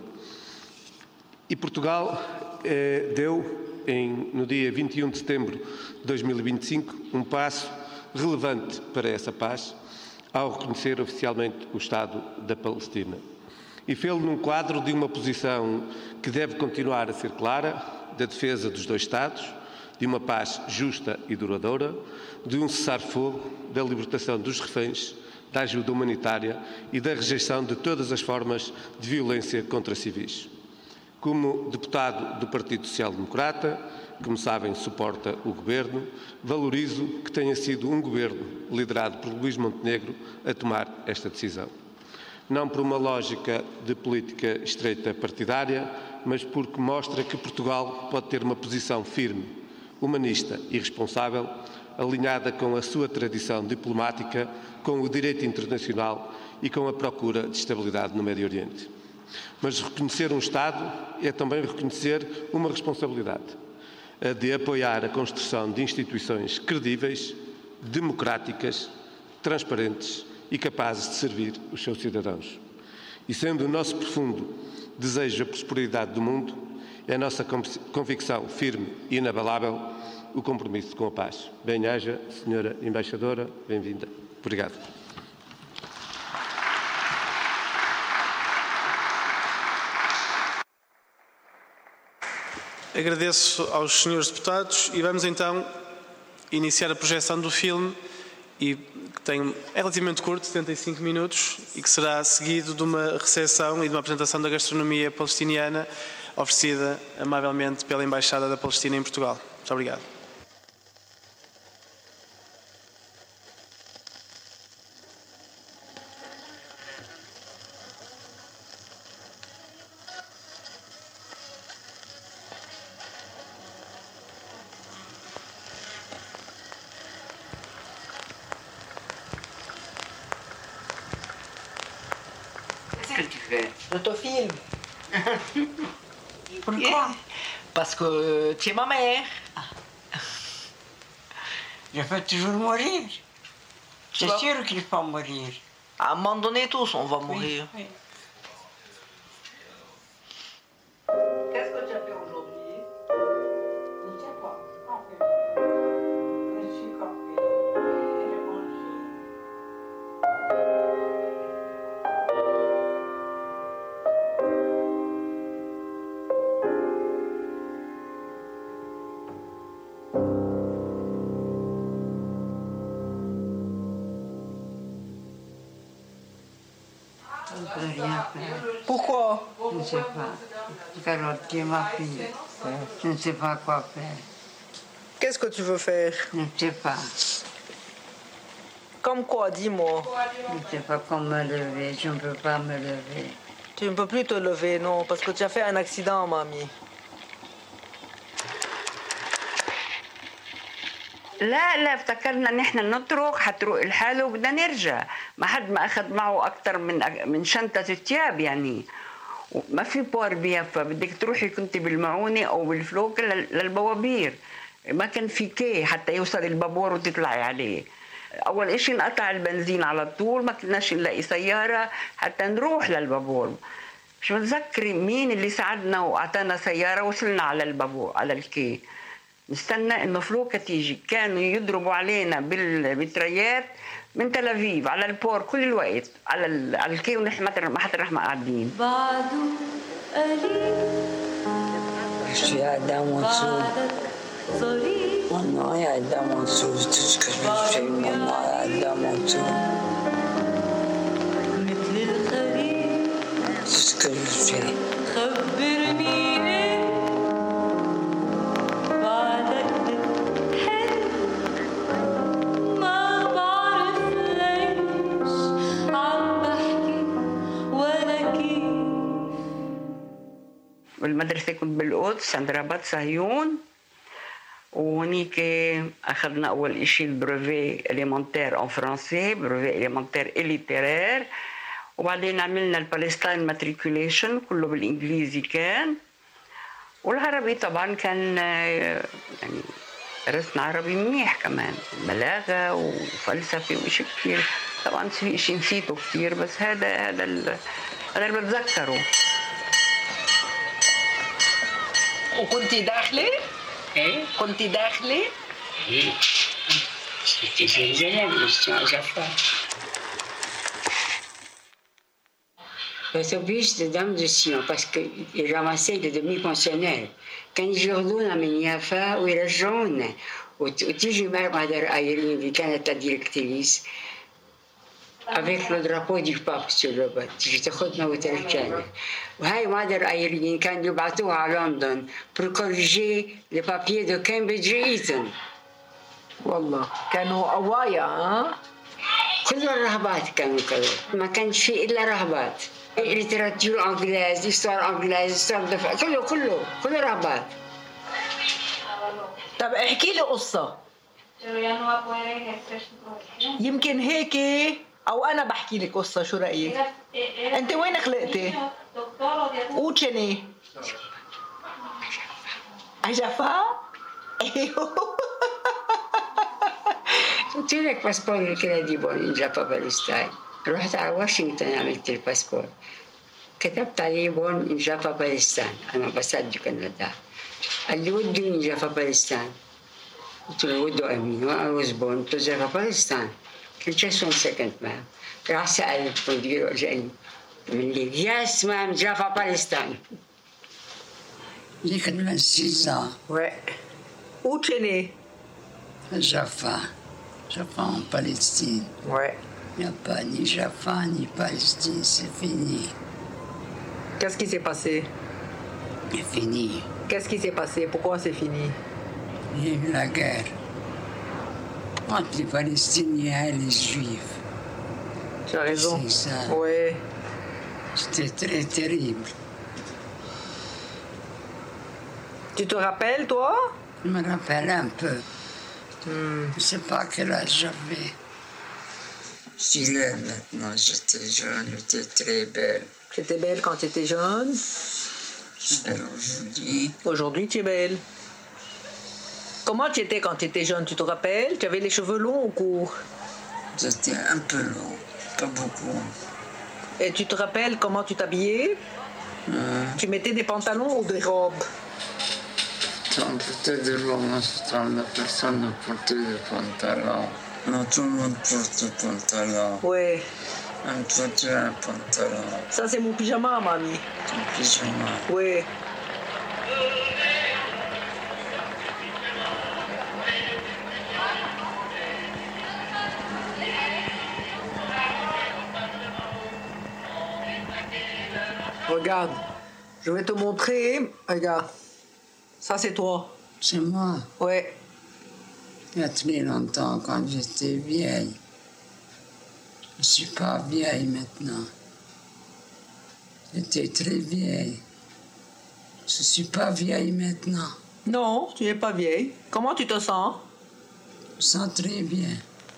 E Portugal eh, deu, em, no dia vinte e um de setembro de dois mil e vinte e cinco, um passo relevante para essa paz, ao reconhecer oficialmente o Estado da Palestina. E fê-lo num quadro de uma posição que deve continuar a ser clara, da defesa dos dois Estados, de uma paz justa e duradoura, de um cessar-fogo, da libertação dos reféns, da ajuda humanitária e da rejeição de todas as formas de violência contra civis. Como deputado do Partido Social Democrata, como sabem, suporta o Governo, valorizo que tenha sido um Governo liderado por Luís Montenegro a tomar esta decisão. Não por uma lógica de política estreita partidária, mas porque mostra que Portugal pode ter uma posição firme, humanista e responsável, alinhada com a sua tradição diplomática, com o direito internacional e com a procura de estabilidade no Médio Oriente. Mas reconhecer um Estado é também reconhecer uma responsabilidade, a de apoiar a construção de instituições credíveis, democráticas, transparentes e capazes de servir os seus cidadãos. E sendo o nosso profundo desejo a prosperidade do mundo, é a nossa convicção firme e inabalável o compromisso com a paz. Bem-aja, senhora Embaixadora, bem-vinda. Obrigado. Agradeço aos senhores deputados e vamos então iniciar a projeção do filme, e que tem, é relativamente curto, setenta e cinco minutos, e que será seguido de uma recepção e de uma apresentação da gastronomia palestiniana oferecida amavelmente pela Embaixada da Palestina em Portugal. Muito obrigado. Qu'est-ce que tu fais? Je te filme. Pourquoi? Parce que tu es ma mère. Je peux toujours mourir. C'est Bah. sûr qu'il faut mourir. À un moment donné, tous, on va mourir. Oui, oui. Qu'est-ce que tu as fait aujourd'hui? Je ne sais pas. Je suis café. J'ai mangé. Je ne peux rien faire. Pourquoi? Je ne sais pas. Carotte qui est ma fille. Je ne sais pas quoi faire. Qu'est-ce que tu veux faire? Je ne sais pas. Comme quoi, dis-moi. Je ne sais pas comment me lever. Je ne peux pas me lever. Tu ne peux plus te lever, non, parce que tu as fait un accident, mamie. لا لا افتكرنا ان احنا نترك حتروق الحاله وبدنا نرجع، ما حد ما اخذ معه اكثر من من شنطه الثياب يعني، ما في بور بيافا، بدك تروحي كنت بالمعونه او بالفلوكه للبوابير، ما كان في كي حتى يوصل البابور وتطلعي عليه. اول اشي انقطع البنزين على طول، ما كناش نلاقي سياره حتى نروح للبابور. مش متذكري مين اللي ساعدنا واعطانا سياره، وصلنا على البابور على الكي. نستنى انه فلوكه تيجي، كانوا يضربوا علينا بالمتريات من تل ابيب على البور كل الوقت على على الكي، ونحن ما حتى رح قاعدين. بعده قليل شي قدام وصول والله قدام وصول تذكر شيء والله قدام وصول مثل الخريف تذكر شيء خبرني بالمدرسة كنت بالقدس عند رباط صهيون، وهنيك أخذنا أول إشي البروفي إليمنتير أن فرنسي، بروفي إليمنتير إليتيرير، وبعدين عملنا البالستاين ماتريكوليشن كله بالإنجليزي كان، والعربي طبعا كان يعني درسنا عربي منيح كمان، بلاغة وفلسفة وإشي كثير، طبعا في إشي نسيته كثير بس هذا هذا هذا اللي بتذكره. وكنتي داخلة؟ ايه كنتي داخلة؟ ايه كنتي زين جفا. L'autobus de Dame de Sion parce qu'ils ramassaient des demi-pensionnaires. كانوا ياخذونا من يافا ويرجعونا وتيجي مدر ايرين اللي كانت الديركتريس avec le drapeau du pape sur le bas تيجي تاخذنا وترجعنا. وهاي مادر ايرين كانوا يبعثوها على لندن pour corriger les papiers de Cambridge Eton. والله كانوا قوايا ها؟ كل الرهبات كانوا كذا، ما كانش في الا رهبات. ليتراتير انجليز، هيستوار انجليز، هيستوار دفع، كله كله كله رهبات. طب احكي لي قصة. يمكن هيك او انا بحكي لك قصة، شو رأيك؟ انت وين خلقتي؟ وشني؟ أجفا؟ ايوه قلت لك باسبور الكندي بون جافا بالستاين. رحت على واشنطن عملت الباسبور، كتبت عليه بون جافا بالستان، انا بصدق كندا. قال لي ودوني جافا بالستان، قلت له ودو امين وانا was born to جافا بالستان. كان just one second مام. راح سأل المدير وجاني من لي يس مام جافا بالستان. J'ai vingt-six ans. Ouais. Où tu es né? Jaffa. Jaffa en Palestine. Ouais. Il n'y a pas ni Jaffa ni Palestine, c'est fini. Qu'est-ce qui s'est passé? C'est fini. Qu'est-ce qui s'est passé? Pourquoi c'est fini? Il y a eu la guerre entre les Palestiniens et les Juifs. Tu as raison. C'est ça. Ouais. C'était très terrible. Tu te rappelles, toi? Je me rappelle un peu. Hmm. Je ne sais pas quel âge j'avais. Je suis là maintenant, j'étais jeune, j'étais très belle. J'étais belle quand tu étais jeune? Aujourd'hui. Aujourd'hui, tu es belle. Comment tu étais quand tu étais jeune, tu te rappelles? Tu avais les cheveux longs ou courts? J'étais un peu long, pas beaucoup. Et tu te rappelles comment tu t'habillais? Euh, Tu mettais des pantalons ou des robes? Peut-être de loin, personne ne portait de pantalon. Non, tout le monde porte des pantalons. Ouais. Même toi, tu as un pantalon. Ça, c'est mon pyjama, mamie. Ton pyjama. Ouais. Regarde, je vais te montrer. Regarde. Ça, c'est toi. C'est moi. Ouais. Il y a très longtemps, quand j'étais vieille. Je ne suis pas vieille maintenant. J'étais très vieille. Je suis pas vieille maintenant. Non, tu n'es pas vieille. Comment tu te sens? Je me sens très bien.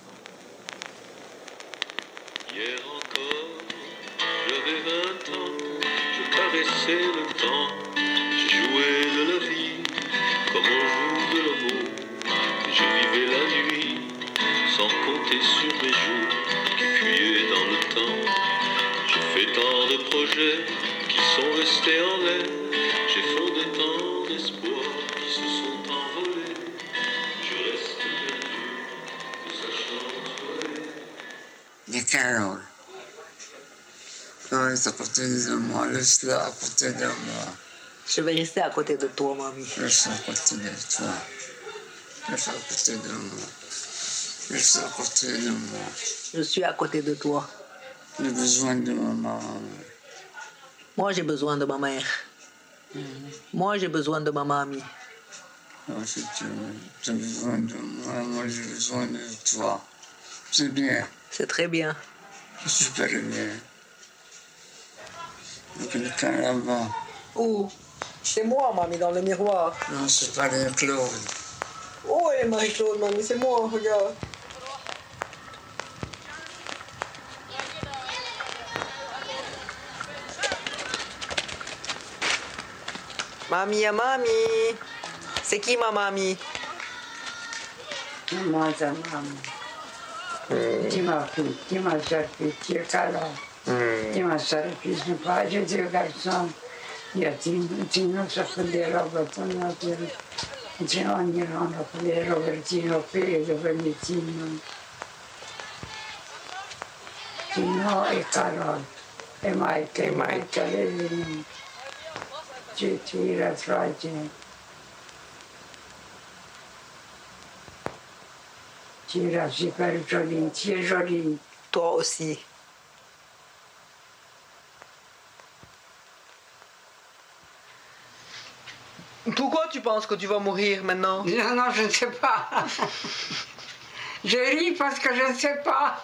Hier encore, j'avais vingt ans, je caressais le temps, je jouais de la vie, comme on joue de l'amour, et je vivais la nuit, sans compter sur mes jours, qui fuyaient dans le temps. J'ai fait tant de projets, qui sont restés en l'air, j'ai fondé tant d'espoirs, qui se sont envolés, je reste perdu, ne sachant trouver. Les Carole. Reste à côté de moi, laisse-la à côté de moi. Je vais rester à côté de toi, mamie. Reste à côté de toi. Reste à côté de moi. Reste à côté de moi. Je suis à côté de toi. J'ai besoin de ma maman. Moi, j'ai besoin de ma mère. Moi, j'ai besoin de ma mamie. Oh, si tu as besoin de moi, moi j'ai besoin de toi. C'est bien. C'est très bien. C'est super bien. Il y a quelqu'un là-bas. Où? C'est moi, mamie, dans le miroir. Non, c'est pas Marie-Claude. Oh, elle est Marie-Claude, mamie, c'est moi, regarde. Mamie, à mamie. C'est qui ma mamie? Moi, ta maman. Tu m'as fait, tu m'as servi, tu es calme. Tu m'as servi, je n'ai pas, j'ai dit au garçon, il y a tu non so fare roba, tu non tu ogni giorno fare Robertino Pedro, Valentino. Tino e Carol, e Mike, e Michael, ci tira fragile. Tira super jolie, tu es jolie. Toi aussi. Pourquoi tu penses que tu vas mourir maintenant? Non, non, je ne sais pas. Je ris parce que je ne sais pas.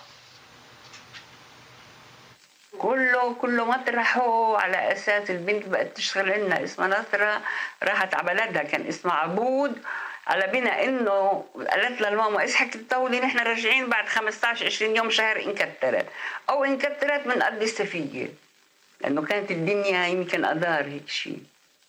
كله كله مطرحه على اساس البنت بقت تشتغل لنا اسمها نصرة، راحت على بلدها كان اسمها عبود، على بنا انه قالت للماما اصحك تطولي نحن راجعين بعد خمسطعش عشرين يوم شهر انكترت او انكترت من قد السفيه، لانه كانت الدنيا يمكن ادار هيك شيء.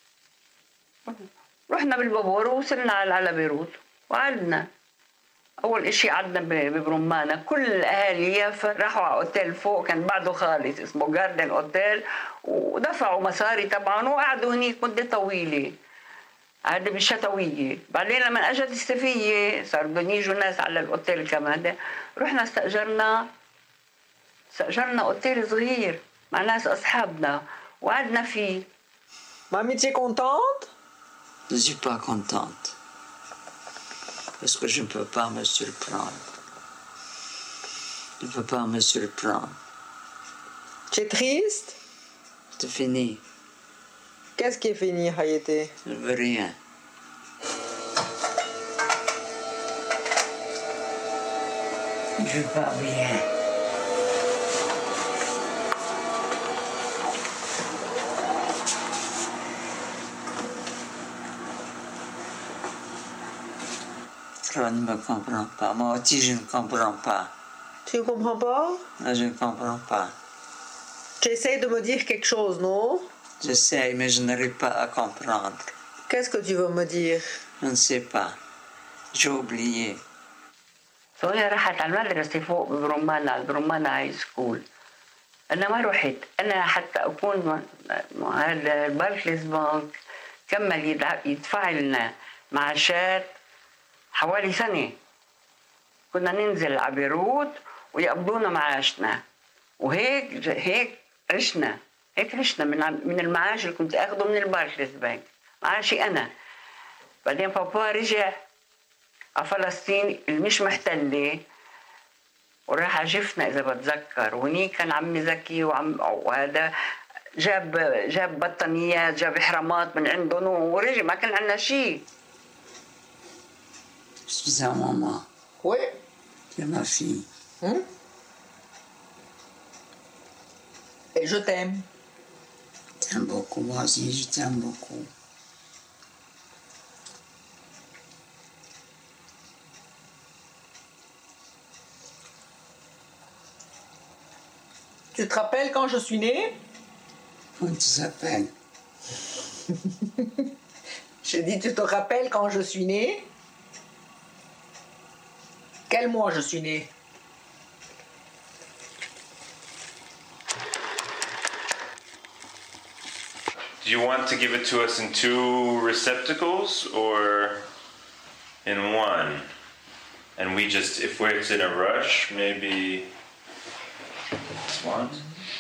رحنا بالبابور ووصلنا على بيروت وقعدنا. أول إشي قعدنا ببرمانة، كل أهالي يافا راحوا على أوتيل فوق كان بعده خالص اسمه جاردن أوتيل، ودفعوا مصاري طبعا وقعدوا هنيك مدة طويلة. هذا بالشتوية، بعدين لما أجت الصيفية صار بدهم يجوا ناس على الأوتيل كمان، رحنا استأجرنا استأجرنا أوتيل صغير مع ناس أصحابنا وقعدنا فيه. Mamie, tu es contente? Je ne suis pas contente. Parce que je ne peux pas me surprendre. Je ne peux pas me surprendre. Tu es triste? C'est fini. Qu'est-ce qui est fini, Hayete? Je ne veux rien. Je ne veux pas rien. Je ne me comprends pas. Moi aussi, je ne comprends pas. Tu ne comprends pas? Non, je ne comprends pas. Tu essaies de me dire quelque chose, non? J'essaie, mais je n'arrive pas à comprendre. Qu'est-ce que tu veux me dire? Je ne sais pas. J'ai oublié. فهي راحت على المدرسة فوق برمانة على برمانة هاي سكول. أنا ما رحت، أنا حتى أكون هذا الباركليز بانك كمل يدفع لنا معاشات حوالي سنة. كنا ننزل على بيروت ويقبضونا معاشنا، وهيك هيك عشنا، هيك عشنا من من المعاش اللي كنت اخذه من الباركليز بانك، معاشي أنا. بعدين بابا رجع على فلسطين اللي مش محتلة وراح جفنا إذا بتذكر، وهنيك كان عمي زكي وعم وهذا جاب جاب بطانيات، جاب حرامات من عندهم ورجع ما كان عندنا شيء. Je suis à maman. Oui. C'est ma fille. Hum? Et je t'aime. t'aime beaucoup. Moi aussi, je t'aime beaucoup. Tu te rappelles quand je suis née? Comment tu t'appelles? J'ai dit, tu te rappelles quand je suis née? Quel mois je suis née? Do you want to give it to us in two receptacles or in one? And we just, if we're in a rush, maybe this one?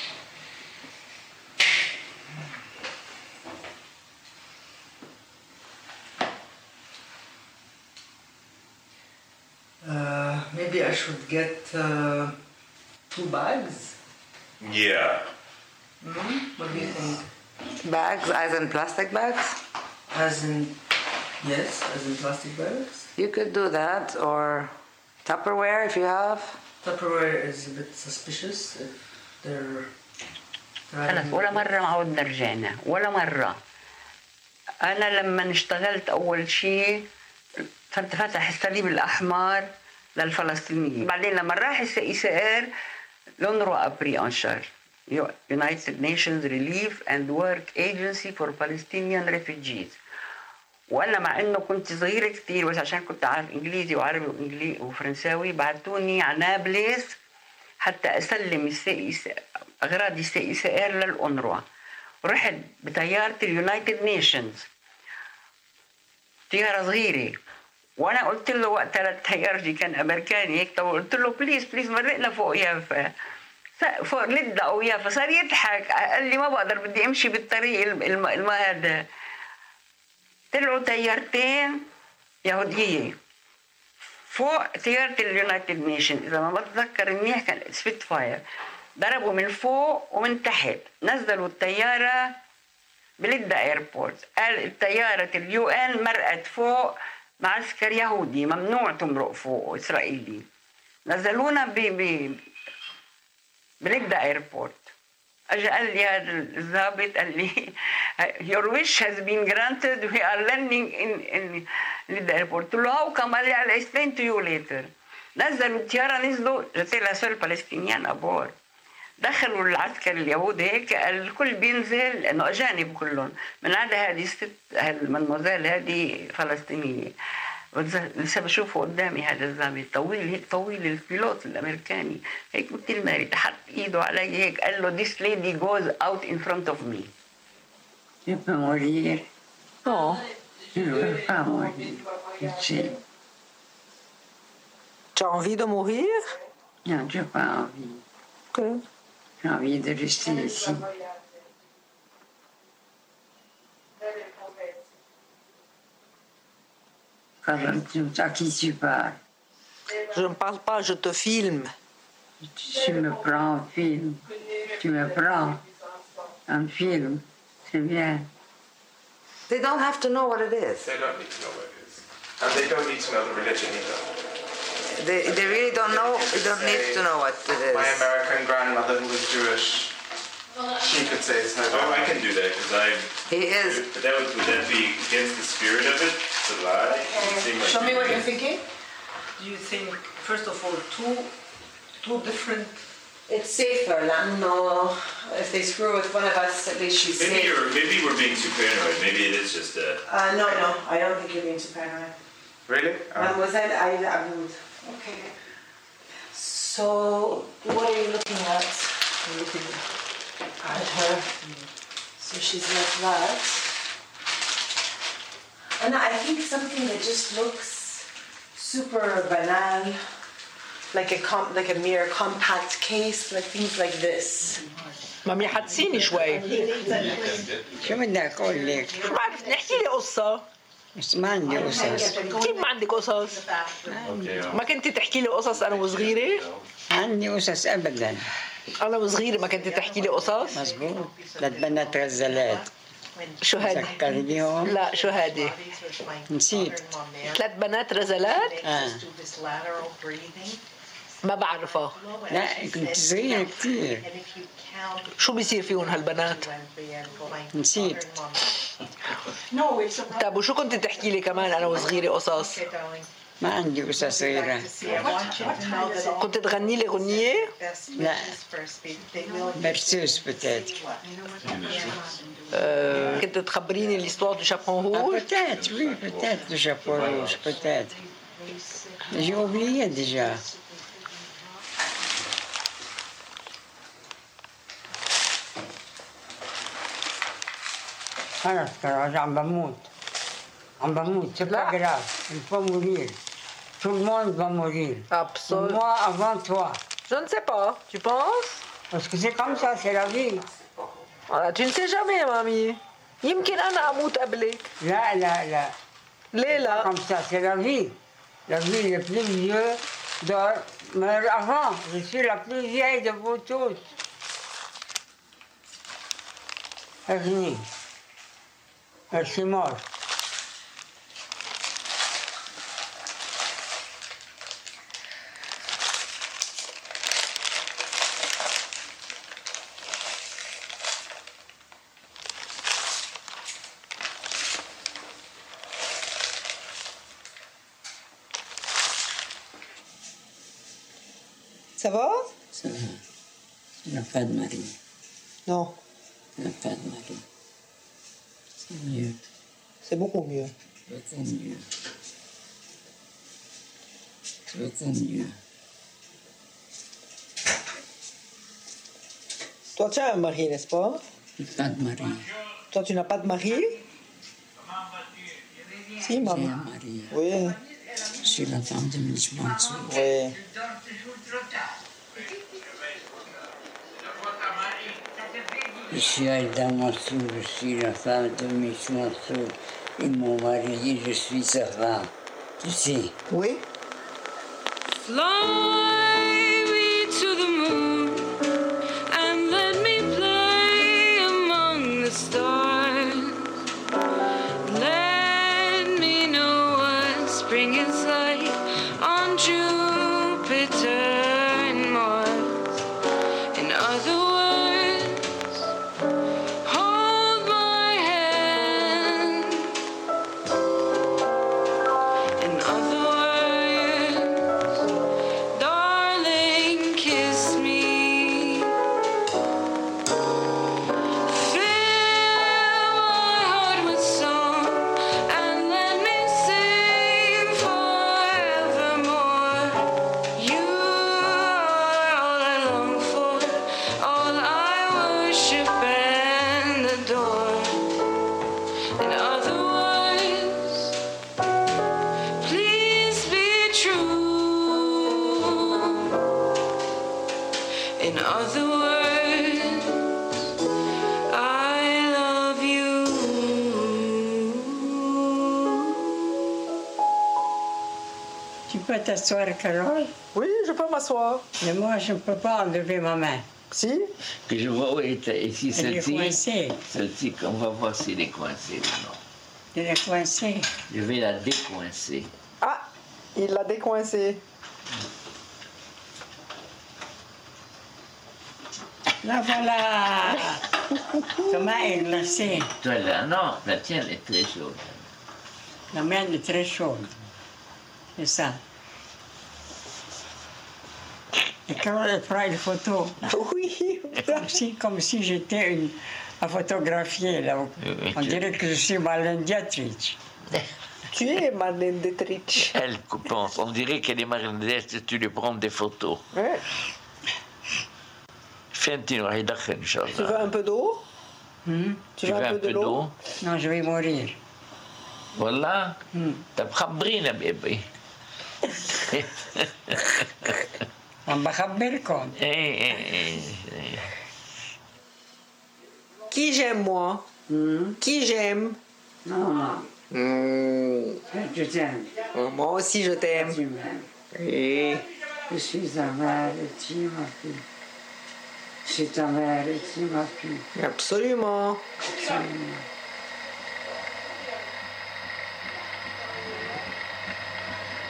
Uh, maybe I should get uh, two bags. Yeah. Mm-hmm. What do you think? Bags, as in plastic bags? As in, yes, as in plastic bags. You could do that, or Tupperware if you have. Tupperware is a bit suspicious if they're. خلاص ولا مرة ما عودنا رجعنا ولا مرة. أنا لما اشتغلت أول شيء فتح الصليب الأحمر للفلسطينيين. بعدين لما راح السي إس آر l'UNRWA a pris en charge. United Nations Relief and Work Agency for Palestinian Refugees. وأنا مع إنه كنت صغيرة كتير بس عشان كنت أعرف إنجليزي وعربي وإنجليزي وفرنساوي بعتوني على نابلس حتى أسلم السي إس أغراض السي إس آر للأونروا. رحت بطيارة اليونايتد نيشنز طيارة صغيرة وأنا قلت له وقتها الطيار دي كان أمريكاني هيك قلت له بليز بليز مرقنا فوق يافا فوق لدة أو يافا صار يضحك قال لي ما بقدر بدي أمشي بالطريق الم الم هذا. طلعوا طيارتين يهودية فوق طيارة اليونايتد نيشن إذا ما بتذكر منيح كان سبيت فاير ضربوا من فوق ومن تحت نزلوا الطيارة بلدة ايربورت. قال الطيارة اليو ان مرقت فوق معسكر يهودي ممنوع تمرق فوق إسرائيلي. نزلونا ب ب بلدة ايربورت. اجى قال لي هذا الضابط قال لي your wish has been granted we are landing in in the airport. قلت له how come؟ قال لي I'll explain to you later. نزلوا الطيارة نزلوا جت لها سول فلسطينيان أبور. دخلوا العسكر اليهود هيك الكل بينزل لأنه أجانب كلهم من عدا هذه الست المنموزيل هذه فلسطينية. لسه بشوفه قدامي هذا الضابط طويل هيك طويل البيلوت الأمريكاني هيك مثل المارد حط إيده علي هيك قال له this lady goes out in front of me. Tu peux mourir. Non. Je ne veux pas mourir. Tu as envie de mourir? Non, je n'ai pas envie. Okay. J'ai envie de rester ici. À qui tu parles? Je ne parle pas, je te filme. Tu me prends en film. Tu me prends en film. C'est bien. They don't have to know what it is. They don't need to know what it is. And they don't need to know the religion either. They, they really don't know, they don't need to know what it is. My American grandmother who was Jewish, she could say it's no. Oh, I can do that because I. He is. But that would, would that be against the spirit of it to lie? Like Show me what you're thinking. Do you think, first of all, two, two different? It's safer, لأنه if they screw with one of us, at least she's maybe safe. you're maybe we're being too paranoid. Maybe it is just a. Uh, no, no, I don't think you're being too paranoid. Really? Um, Mademoiselle Aïda Aboud. Okay. So, what are you looking at? You're looking at her. So she's like that. And I think something that just looks super banal, like a com like a mere compact case, like things like this. مامي حتسيني شوي. شو بدي أقول لك؟ شو بعرف نحكي لي قصة. بس ما عندي قصص. كيف ما عندك قصص؟ ما كنتي تحكي لي قصص أنا وصغيرة؟ عندي قصص أبدا. أنا وصغيرة ما كنتي تحكي لي قصص؟ مزبوط. ثلاث بنات غزالات. شو هادي؟ تذكريهم؟ لا شو هادي؟ نسيت. ثلاث بنات رزلات؟ آه. ما بعرفها. لا كنت صغيرة كثير. شو بيصير فيهم هالبنات؟ نسيت. طب وشو كنت تحكي لي كمان أنا وصغيرة قصص؟ ما عندي قصص صغيرة. كنت تغني لي غنية؟ لا. برسوس peut-être. Euh, كنت تخبريني l'histoire du chaperon rouge? Ah, peut-être, oui, peut-être, le chapeau rouge, peut-être. J'ai oublié déjà. خلاص خلاص عم بموت عم بموت c'est pas grave il faut mourir tout le monde va mourir absolument moi avant toi je ne sais pas tu penses parce que c'est comme ça c'est la vie voilà, tu ne sais jamais mamie يمكن أنا أموت قبلك لا لا لا ليه لا comme ça c'est la vie la vie le plus vieux dort meurt avant je suis la plus vieille de vous tous Agni Merci mort. Ça va? Ça va. Tu n'as pas de mari. Non. Tu n'as pas de mari. C'est mieux. C'est beaucoup mieux. Beaucoup mieux. Beaucoup mieux. Toi, tu as un mari, n'est-ce pas? Pas de mari. Toi, tu n'as pas de mari? Si, maman. J'ai un mari. Oui. Je suis la femme de Mitch Mansour. Oui. Je suis Aïda Mansour, je suis la femme de Mitch Mansour. Ils m'ont marié, je suis sa femme. Tu sais? Oui. Fly me to the moon and let me play among the stars. Let me know what spring is like on Jupiter and Mars. In other words, hold my hand. In other words, darling, kiss me. Fill my heart with song and let me sing forevermore. You are all I long for, all I worship and adore. In other words, please be true. In other words, I love you. Tu peux t'asseoir, Carole? Oui, je peux m'asseoir. Mais moi, je ne peux pas enlever ma main. Si? Que je vois où elle est ici, Elle est celle-ci. coincée. Celle-ci, on va voir si elle est coincée ou non. Elle est coincée. Je vais la décoincer. Ah, il l'a décoincé. La voilà. Comment elle est glacée. Toi là, non, la tienne est très chaude. La mienne est très chaude. C'est ça. Et quand elle prend une photo, oui, comme si, comme si j'étais une, à photographier, là. On dirait que je suis Marlène Dietrich. Tu es Marlène Dietrich. Elle pense, on dirait qu'elle est marionnette si tu lui prends des photos. Ouais. Fais un petit noir, il Tu veux un peu d'eau? Hmm? Tu veux un peu de l'eau? Non, je vais mourir. Voilà. Hmm. T'as brina, bébé. عم بخبركم. Qui j'aime, moi? Qui j'aime? Non, non. Hmm. Je t'aime. Moi aussi, je t'aime. Tu m'aimes. Oui. Je suis ta mère et tu es ma fille. Je suis ta mère et tu es ma fille. Absolument. Absolument.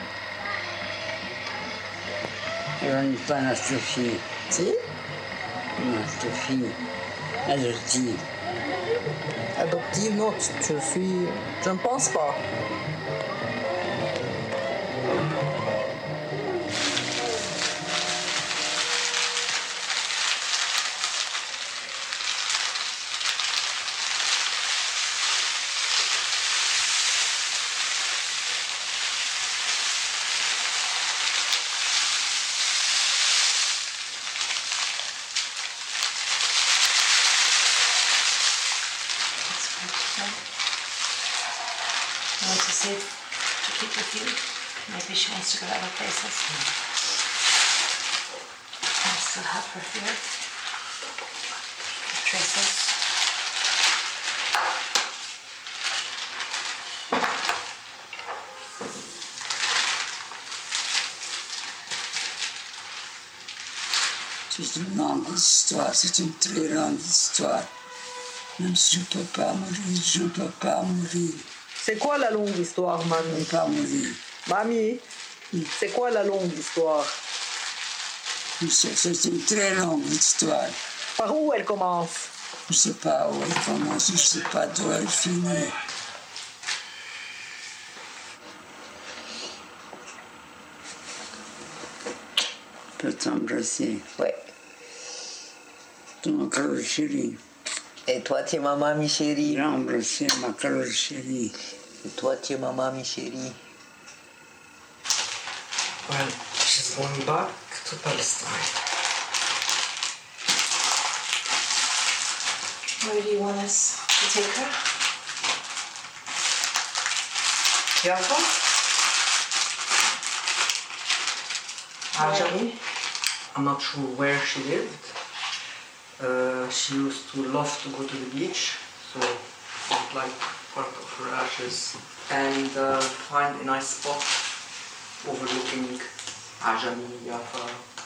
Tu as une panne associée. Si? Notre fille adoptive. Adoptive, non, je suis. Je ne pense pas. I want to say to keep with you. Maybe she wants to go to other places. I still have her here. The traces. C'est une longue histoire, c'est une très longue histoire. Même si je ne peux pas mourir, je ne peux pas mourir. C'est quoi la longue histoire, mamie? Je ne peux pas mourir. Mamie, c'est quoi la longue histoire? C'est une très longue histoire. Par où elle commence? Je ne sais pas où elle commence, je ne sais pas d'où elle finit. Je peux t'embrasser? Ouais. Tu ma calotte chérie. Et toi, tu es ma mamie chérie. J'ai embrassé ma calotte chérie. Et toi, tu es ma mamie chérie. Well, she's going back to Palestine. Where do you want us to take her? Jaffa? Ajami? I'm not sure where she lived. Uh, she used to love to go to the beach, so I'd like part of her ashes and uh, find a nice spot overlooking Ajami, Jaffa.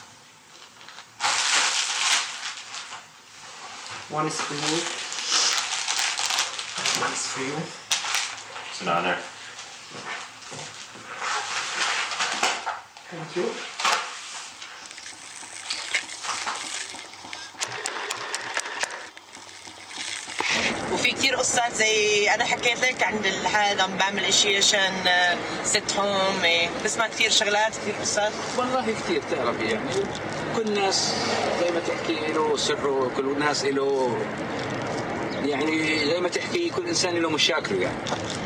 One is for you, and one is for you. It's an honor. Thank you. وفي كتير قصات زي انا حكيت لك عند هذا عم بعمل اشي عشان ستهم بسمع كتير شغلات كتير قصات. والله كتير تعرفي يعني كل ناس زي ما تحكي له سره، كل ناس له يعني زي ما تحكي كل انسان له مشاكله يعني.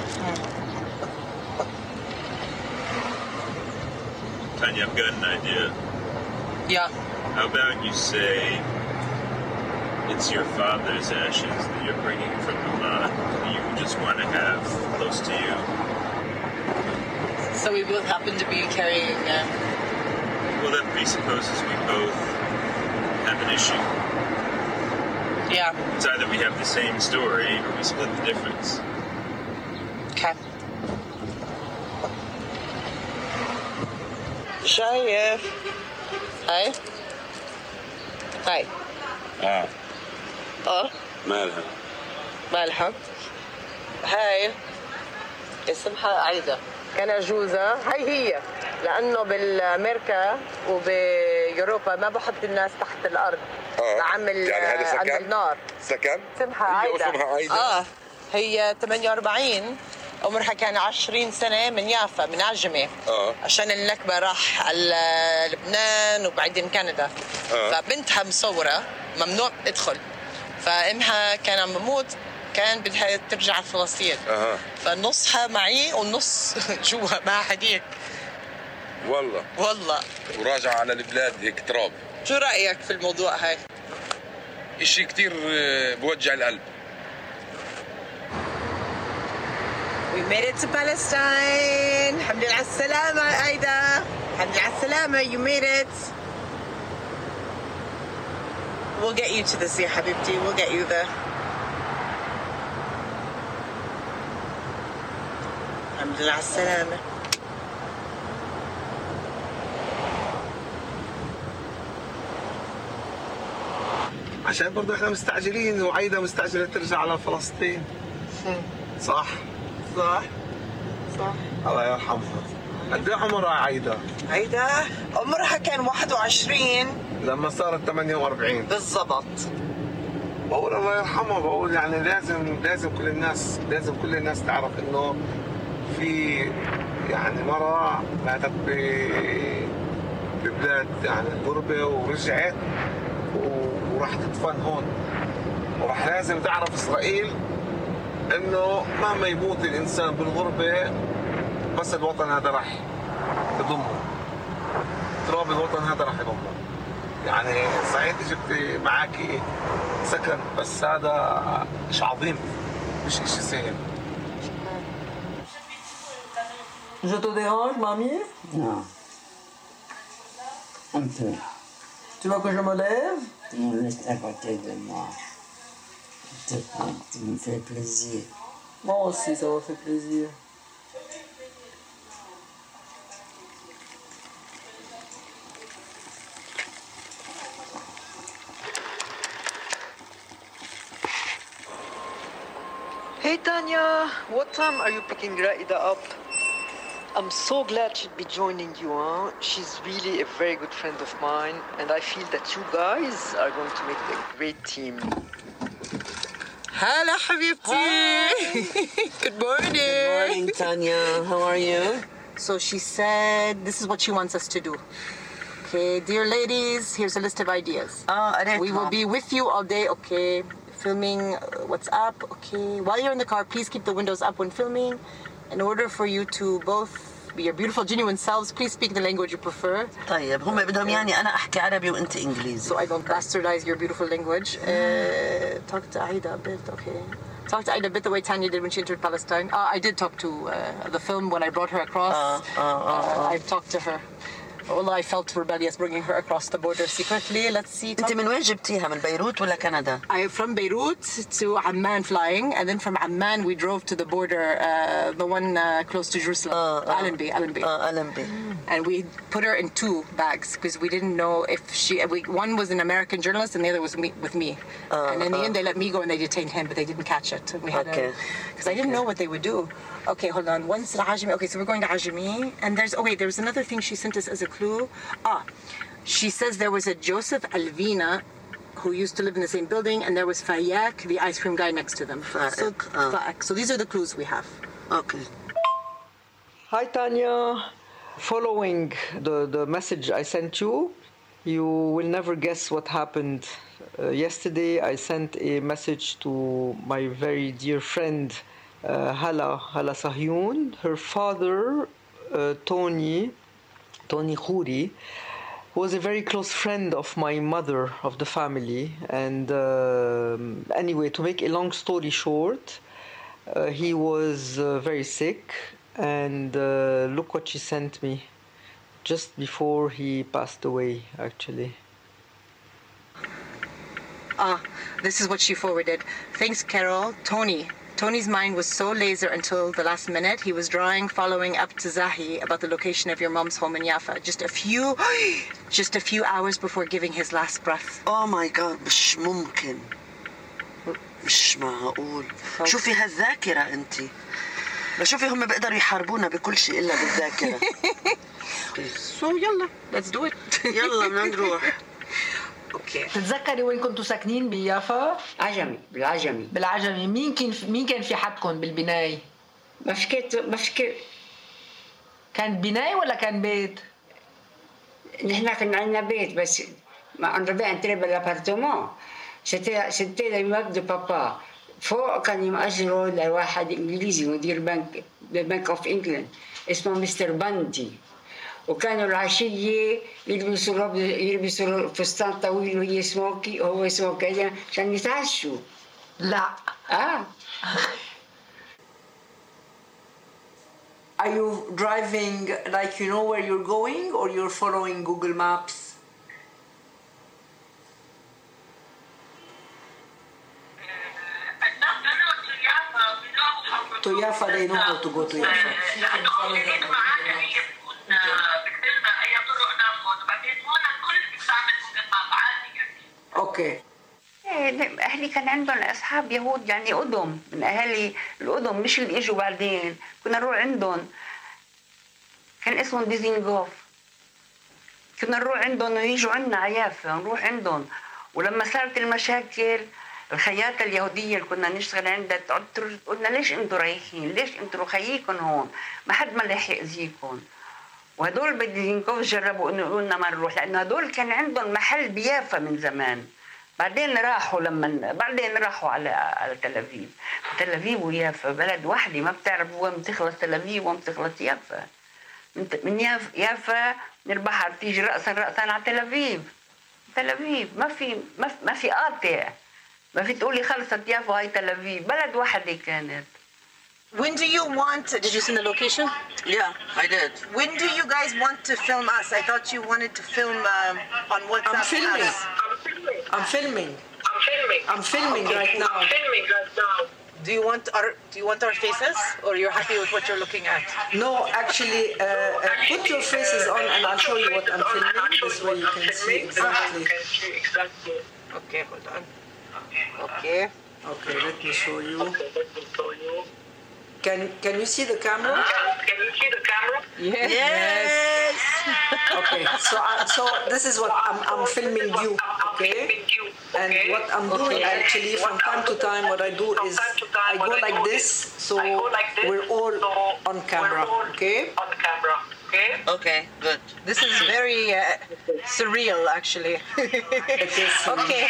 Tanya, I've got an idea. Yeah. How about you say it's your father's ashes that you're bringing from Milan that you just want to have close to you? So we both happen to be carrying... Uh... Well, that presupposes we both have an issue. Yeah. It's either we have the same story or we split the difference. Okay. شايف هاي هاي اه اه مالها مالها هاي اسمها عايدة كان جوزها هاي هي لأنه بالأمريكا وبأوروبا ما بحط الناس تحت الأرض اه بعمل يعني هذا سكن عند النار سكن اسمها هي عايدة اسمها عايدة اه هي ثمانية وأربعين عمرها كان عشرين سنة من يافا من عجمة اه عشان النكبة راح على لبنان وبعدين كندا آه. فبنتها مصورة ممنوع تدخل فإمها كان عم بموت كان بدها ترجع على فلسطين اها فنصها معي والنص جوا مع هديك والله والله وراجع على البلاد هيك تراب. شو رأيك في الموضوع هاي؟ اشي كتير بوجع القلب. We made it to Palestine. الحمد لله على السلامة عايدة. الحمد لله على السلامة. You made it. We'll get you to the sea حبيبتي. We'll get you there. الحمد لله على السلامة. عشان برضه احنا مستعجلين وعايدة مستعجلة ترجع على فلسطين. صح؟ صح؟ صح. الله يرحمها. قد ايه عمرها عايدة؟ عايدة عمرها كان واحد وعشرين لما صارت ثمانية وأربعين بالضبط. بقول الله يرحمه، بقول يعني لازم لازم كل الناس لازم كل الناس تعرف انه في يعني مرة ماتت ببلاد يعني الغربة ورجعت وراح تدفن هون، وراح لازم تعرف إسرائيل إنه مهما يموت الإنسان بالغربة بس الوطن هذا راح يضمه، تراب الوطن هذا راح يضمه. يعني صحيح جبت معاكي سكن بس هذا شيء عظيم مش شيء سهل. Je te dérange, mamie? Non. Un peu. Tu veux que je me lève? Non, reste à côté de moi. Tu, tu me fais plaisir. Moi aussi, ça me fait plaisir. Hey Tanya, what time are you picking Raida up? I'm so glad she'd be joining you, huh? She's really a very good friend of mine, and I feel that you guys are going to make a great team. Hello, Habibti! Good morning! Good morning, Tanya. How are you? So she said this is what she wants us to do. Okay, dear ladies, here's a list of ideas. Uh, we will be with you all day, okay? Filming uh, what's up, okay? While you're in the car, please keep the windows up when filming. In order for you to both be your beautiful, genuine selves, please speak the language you prefer. طيب هم بدهم يعني أنا أحكي عربي وأنت إنجليزي. So I don't bastardize your beautiful language. Uh, talk to Aida a bit, okay? Talk to Aida a bit the way Tanya did when she entered Palestine. Uh, I did talk to uh, the film when I brought her across. Uh, uh, uh, uh, I've talked to her. والله I felt rebellious bringing her across the border secretly. Let's see. أنت من وين جبتيها؟ من بيروت ولا كندا؟ I am from Beirut to Amman flying, and then from Amman we drove to the border, uh, the one uh, close to Jerusalem, uh, uh, Allenby, Allenby. Uh, Allenby. And we put her in two bags because we didn't know if she. We, one was an American journalist, and the other was me, with me. Uh, and in the uh, end, they let me go, and they detained him, but they didn't catch it. And we had okay. Because I didn't okay. know what they would do. Okay, hold on. Once Ajami. Okay, so we're going to Ajami, and there's. Oh wait, there was another thing she sent us as a clue. Ah, she says there was a Joseph Alvina who used to live in the same building, and there was Fayak, the ice cream guy, next to them. Fayak. So, uh. Fayak. So these are the clues we have. Okay. Hi, Tanya. Following the, the message I sent you, you will never guess what happened. Uh, yesterday, I sent a message to my very dear friend, uh, Hala, Hala Sahyun. Her father, uh, Tony, Tony Khouri, was a very close friend of my mother, of the family. And uh, anyway, to make a long story short, uh, he was uh, very sick. And uh, look what she sent me just before he passed away, actually. Ah, this is what she forwarded. Thanks, Carol. Tony. Tony's mind was so laser until the last minute. He was drawing, following up to Zahi about the location of your mom's home in Jaffa. Just a few, just a few hours before giving his last breath. Oh my God, مش ممكن. مش معقول. شوفي هالذاكرة أنتِ. شوفي هم بيقدروا يحاربونا بكل شيء إلا بالذاكرة. So يلا, let's do it. يلا بدنا نروح. اوكي. تتذكري وين كنتوا ساكنين بيافا؟ عجمي، بالعجمي. بالعجمي، مين كان مين كان في حدكم بالبناية؟ بفكرت بفكر كان بناية ولا كان بيت؟ نحن كنا عندنا بيت بس ما انربي انتري بالابارتمون. c'était c'était l'immeuble de papa. فوق كان يمأجروا لواحد انجليزي مدير بنك بالبنك اوف انجلاند اسمه مستر باندي. وكانوا العشية يلبسوا رب يلبسوا فستان طويل وهي سموكي وهو سموكي عشان يتعشوا. لا. آه. Are you driving like you know where you're going or you're following Google Maps? To Jaffa, they know how to go to Jaffa. اوكي. اهلي كان عندهم اصحاب يهود يعني قدم من اهالي القدم مش اللي اجوا بعدين، كنا نروح عندهم. كان اسمهم ديزينغوف. كنا نروح عندهم ويجوا عندنا عيافة نروح عندهم. ولما صارت المشاكل الخياطة اليهودية اللي كنا نشتغل عندها تقعد ترد قلنا ليش انتم رايحين؟ ليش انتم خييكم هون؟ ما حد ما رح يأذيكم. وهدول بدينكوف جربوا انه يقولوا لنا ما نروح لانه هدول كان عندهم محل بيافا من زمان. بعدين راحوا لما بعدين راحوا على على تل ابيب. تل ابيب ويافا بلد وحده ما بتعرف وين بتخلص تل ابيب وين بتخلص يافا. من من ياف يافا من البحر تيجي راسا راسا على تل ابيب. تل ابيب ما في ما في, ما في قاطع. ما في تقولي خلصت يافا هاي تل ابيب بلد وحده كانت. When do you want, did you send the location? Yeah, I did. When do you guys want to film us? I thought you wanted to film um, on WhatsApp. I'm filming. Us. I'm filming. I'm filming. I'm filming okay. right now. I'm filming right now. Do you want our Do you want our faces, or you're happy with what you're looking at? No, actually, uh, uh, put your faces on, and I'll show you what I'm filming. This way you can see exactly. Okay, hold on. Okay. Okay, let me show you. Can Can you see the camera? Can you see the camera? Yes. Yes. Okay, so I, so this is what I'm I'm filming you. Okay. And what I'm doing actually from time to time, what I do is I go like this, so we're all on camera. Okay. On camera. Okay. Okay, good. This is very uh, surreal, actually. Okay.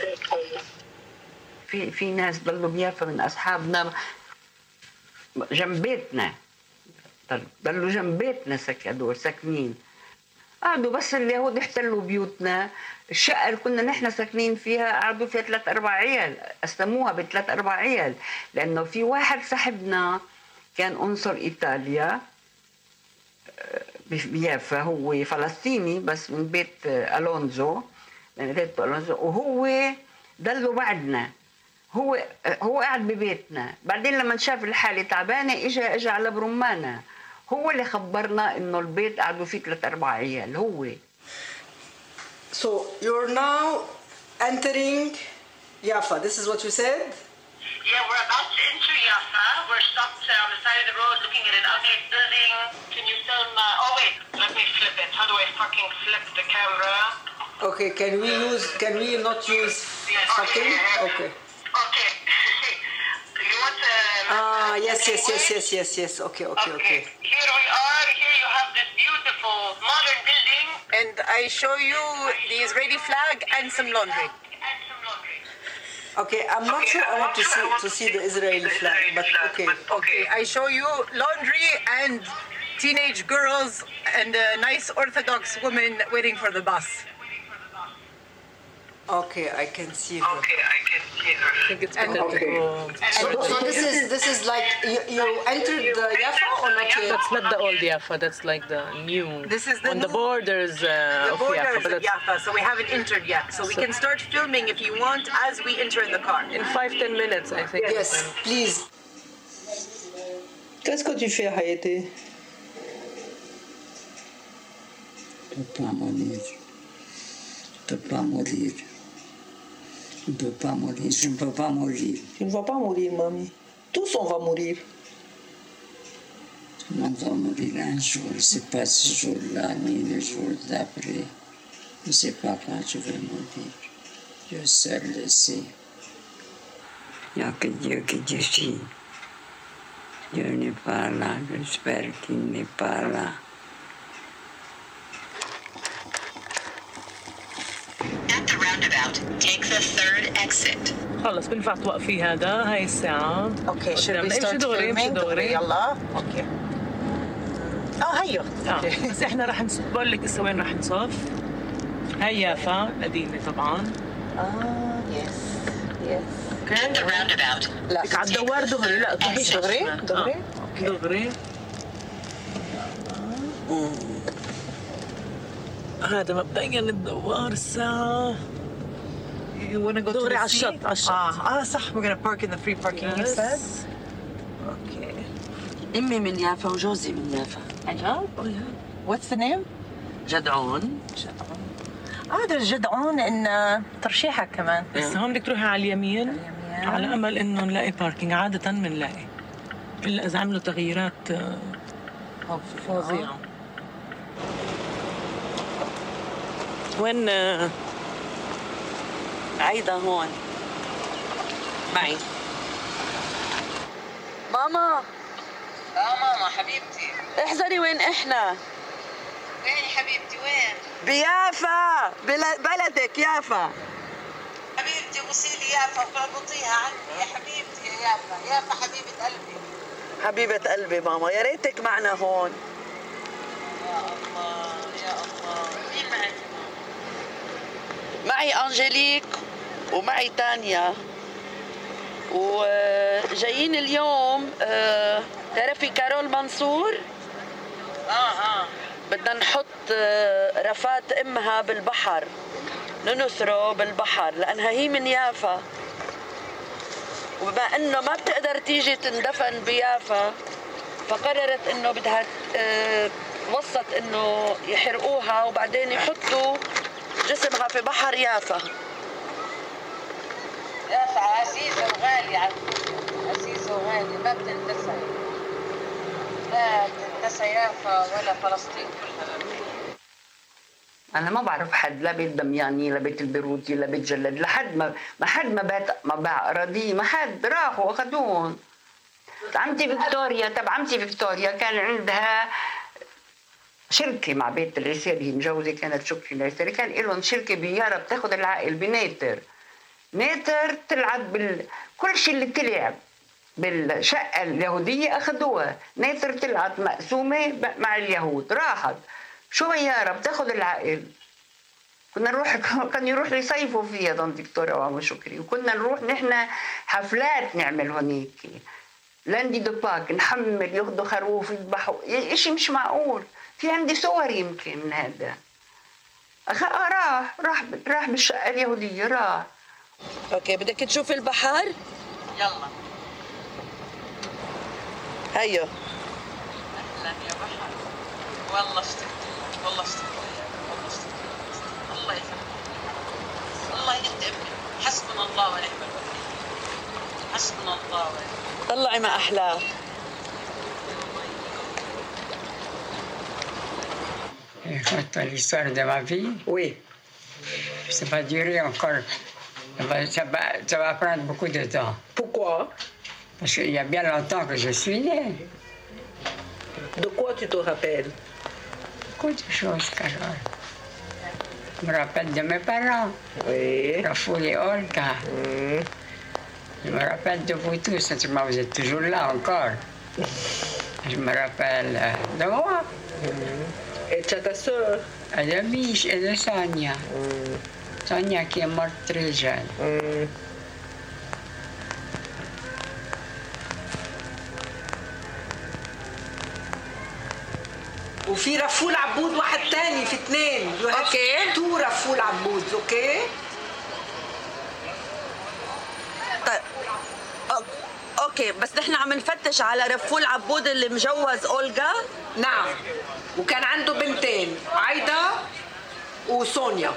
في في ناس ضلوا بيافا من اصحابنا جنب بيتنا ضلوا جنب بيتنا هدول ساكنين قعدوا بس اليهود احتلوا بيوتنا الشقه اللي كنا نحن ساكنين فيها قعدوا فيها ثلاث اربع عيال قسموها بثلاث اربع عيال لانه في واحد صاحبنا كان عنصر ايطاليا بيافا هو فلسطيني بس من بيت الونزو من بيت الونزو وهو ضلوا بعدنا هو هو قاعد ببيتنا بعدين لما شاف الحاله تعبانه اجى اجى على برمانه هو اللي خبرنا انه البيت قعدوا فيه ثلاث اربع عيال هو. So you're now entering Jaffa. This is what you said? Yeah, we're about to enter Jaffa. We're stopped on the side of the road looking at an ugly building. Can you film? Uh, oh wait, let me flip it. How do I fucking flip the camera? Okay, can we use? Can we not use fucking? Okay. Okay. You want to... Ah, yes, yes, yes, yes, yes, yes. Okay, okay, okay. Here we are. Here you have this beautiful modern building. And I show you the Israeli flag and some laundry. Okay, I'm not sure I want to see to see the Israeli flag, but okay. Okay, I show you laundry and teenage girls and a nice Orthodox woman waiting for the bus. Okay, I can see her. Okay, I can see her. I think it's and, okay. So, so this is this is like you, you entered the Jaffa or not yet? That's not the old Jaffa. That's like the new. This is the on new, the borders uh, the of borders Jaffa. of Jaffa. So we haven't entered yet. So we so can start filming if you want as we enter in the car. In five ten minutes, I think. Yes, please. Qu'est-ce que tu fais, Hayati? Je ne peux pas mourir. Je ne peux pas mourir. Je ne peux pas mourir, je ne peux pas mourir. Tu ne vas pas mourir, mamie. Tous on va mourir. Tout le monde va mourir un jour. C'est pas ce jour-là, ni le jour d'après. Je ne sais pas quand je vais mourir. Dieu seul le sait. Il n'y a que Dieu qui décide. Dieu n'est pas là. J'espère qu'il n'est pas là. Take the third exit. خلص بنفع توقفي هذا هاي الساعة. Okay, should we start دغري filming? دغري يلا. Okay. اه هيو. اه بس احنا رح نصف بقول لك هسه وين رح نصف. هاي يافا القديمة طبعا. اه يس يس. At the roundabout. لا على الدوار دغري لا تروحيش دغري دغري. دغري. هذا مبدئيا الدوار الساعة. You want to go دغري to على الشط على الشط. اه اه صح. We're gonna park in the free parking you said. Okay. أمي من يافا وجوزي من يافا. عجب. What's the name? جدعون. جدعون. اه there's جدعون in uh, ترشيحة كمان. بس هون بدك تروحي على اليمين. على اليمين. على أمل إنه نلاقي باركينج عادة بنلاقي. إلا إذا عملوا تغييرات فظيعة. وين عايدة هون معي. ماما اه ماما حبيبتي احذري وين احنا. وين يا حبيبتي وين؟ بيافا بلدك يافا. حبيبتي غسيلي يافا فاربطيها عني يا حبيبتي يا يافا. يافا حبيبة قلبي. حبيبة قلبي ماما يا ريتك معنا هون. يا الله يا الله. مين معك؟ معي أنجليك ومعي تانيا وجايين اليوم. تعرفي كارول منصور؟ اه اه بدنا نحط رفات امها بالبحر، ننثره بالبحر لانها هي من يافا، وبما انه ما بتقدر تيجي تندفن بيافا فقررت انه بدها وصت انه يحرقوها وبعدين يحطوا جسمها في بحر يافا. يافا عزيزة وغالية عزيزة وغالية ما بتندفن، لا بتنسى يافا ولا فلسطين كلها. أنا ما بعرف حد لا بيت دمياني لا بيت البيروتي لا بيت جلد لحد ما ما حد ما بات ما باع أراضيه، ما حد راحوا أخذوهم. عمتي فيكتوريا تبع عمتي فيكتوريا كان عندها شركة مع بيت العسير، هي مجوزة كانت شركة العسير، كان لهم شركة بيارة بتاخذ العائل بنيتر. نيتر طلعت بال كل شيء اللي طلع بالشقة اليهودية أخذوها. نيتر طلعت مقسومة مع اليهود راحت. شو بيارة بتاخذ العائل. كنا نروح كان يروح يصيفوا فيها طنط فيكتوريا وعم شكري، وكنا نروح نحن حفلات نعمل هونيك لاندي دو باك، نحمل ياخذوا خروف يذبحوا، شيء مش معقول. في عندي صور يمكن من هذا. أخ... آه راح راح راح بالشقة اليهودية راح. اوكي بدك تشوفي البحر؟ يلا هيو. اهلا يا بحر. والله اشتقت والله اشتقت والله اشتقت. الله يخليك الله يهدئ. حسبنا الله ونعم الوكيل. حسبنا الله ونعم. طلعي ما احلاه. Écoute, l'histoire de ma vie. Oui. Ça va durer encore. Ça va, ça va, ça va prendre beaucoup de temps. Pourquoi? Parce qu'il y a bien longtemps que je suis née. De quoi tu te rappelles? Beaucoup de choses, Carole. Je me rappelle de mes parents. Oui. Rafoul et Olga. Mm. Je me rappelle de vous tous. Naturellement, vous êtes toujours là encore. Je me rappelle de moi. Mm. Et de ta soeur? Et de Mich et de Sonia. Mm. Sonia qui est morte très jeune. Mm. وفي رفول عبود واحد تاني في اثنين. اوكي. تو رفول عبود. اوكي. طيب اوكي بس نحن عم نفتش على رفول عبود اللي مجوز اولغا. نعم وكان عنده بنتين عايدة وسونيا.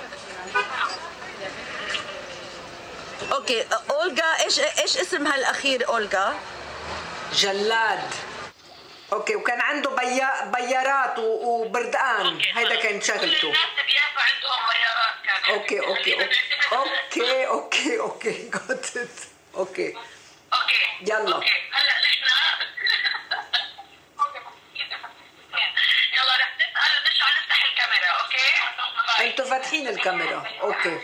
اوكي اولغا ايش ايش اسمها الاخير؟ اولغا جلاد. اوكي وكان عنده بيا... بيارات وبردقان. هيدا كان شغلته. اوكي اوكي اوكي اوكي اوكي got it. اوكي اوكي يلا. اوكي هلا نحن يلا رح نسال نرجع نفتح الكاميرا. اوكي انتوا فاتحين الكاميرا. اوكي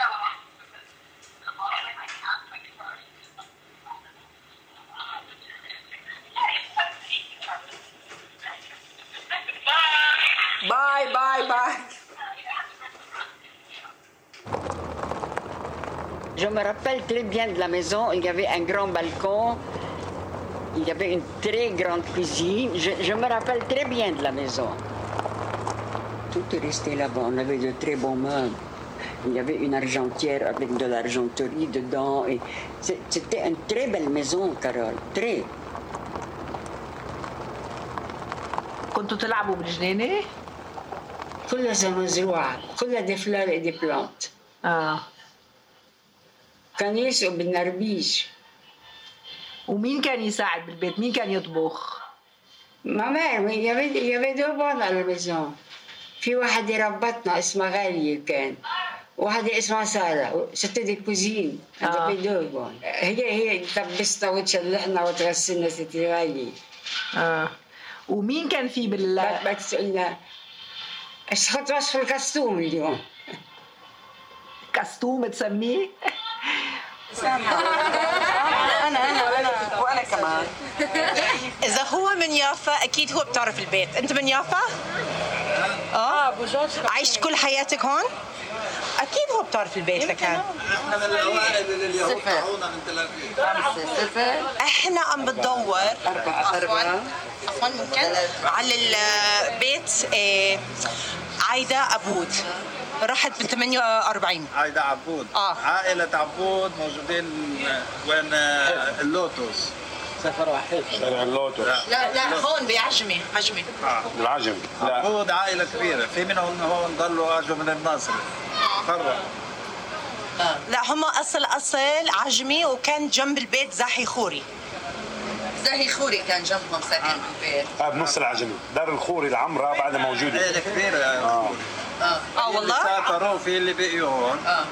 Bye, bye, bye. Je me rappelle très bien de la maison. Il y avait un grand balcon. Il y avait une très grande cuisine. Je, je me rappelle très bien de la maison. Tout est resté là-bas. On avait de très bons meubles. Il y avait une argentière avec de l'argenterie dedans. Et c'était une très belle maison, Carole. Très. كنتوا تلعبوا بالجنينة؟ كلها مزروعة، كلها دي فلار اي دي بلانت. اه كان يسقوا بالنربيج. ومين كان يساعد بالبيت؟ مين كان يطبخ؟ ما مère, il y avait, il y avait deux bonnes à la maison. في واحدة ربتنا اسمها غالية كان، واحدة اسمها سارة، ست دي كوزين عند آه. بيدوربون. هي هي تلبسنا وتشلحنا وتغسلنا ستي غالية. اه ومين كان في بال ما تسألنا ايش خط وصف الكاستوم اليوم؟ كاستوم تسميه؟ انا انا انا وانا كمان. اذا هو من يافا اكيد هو بتعرف البيت. انت من يافا؟ اه ابو جورج. عايشت كل حياتك هون؟ اكيد هو بتعرف البيت لكان. احنا من الاوائل اللي اليهود طلعونا من تل ابيب. خمسة صفر. احنا عم بتدور أربعة أربعة عفوا ممكن على البيت إيه عايدة عبود راحت ب ثمانية وأربعين. عايدة عبود. اه عائلة عبود موجودين وين اللوتوس. سفر واحد. شارع اللوتوس. لا لا هون بعجمي عجمي. اه العجم. لا. عبود عائلة كبيرة، في منهم هون ضلوا اجوا من الناصر. فرق. لا هم اصل اصل عجمي وكان جنب البيت زاحي خوري. زاهي خوري كان جنبهم ساكن بالبيت. اه بنص العجمي، دار الخوري العمراء بعدها موجوده. عائلة كبيرة اه اه اه والله؟ اللي سافروا في اللي بقيوا هون. اه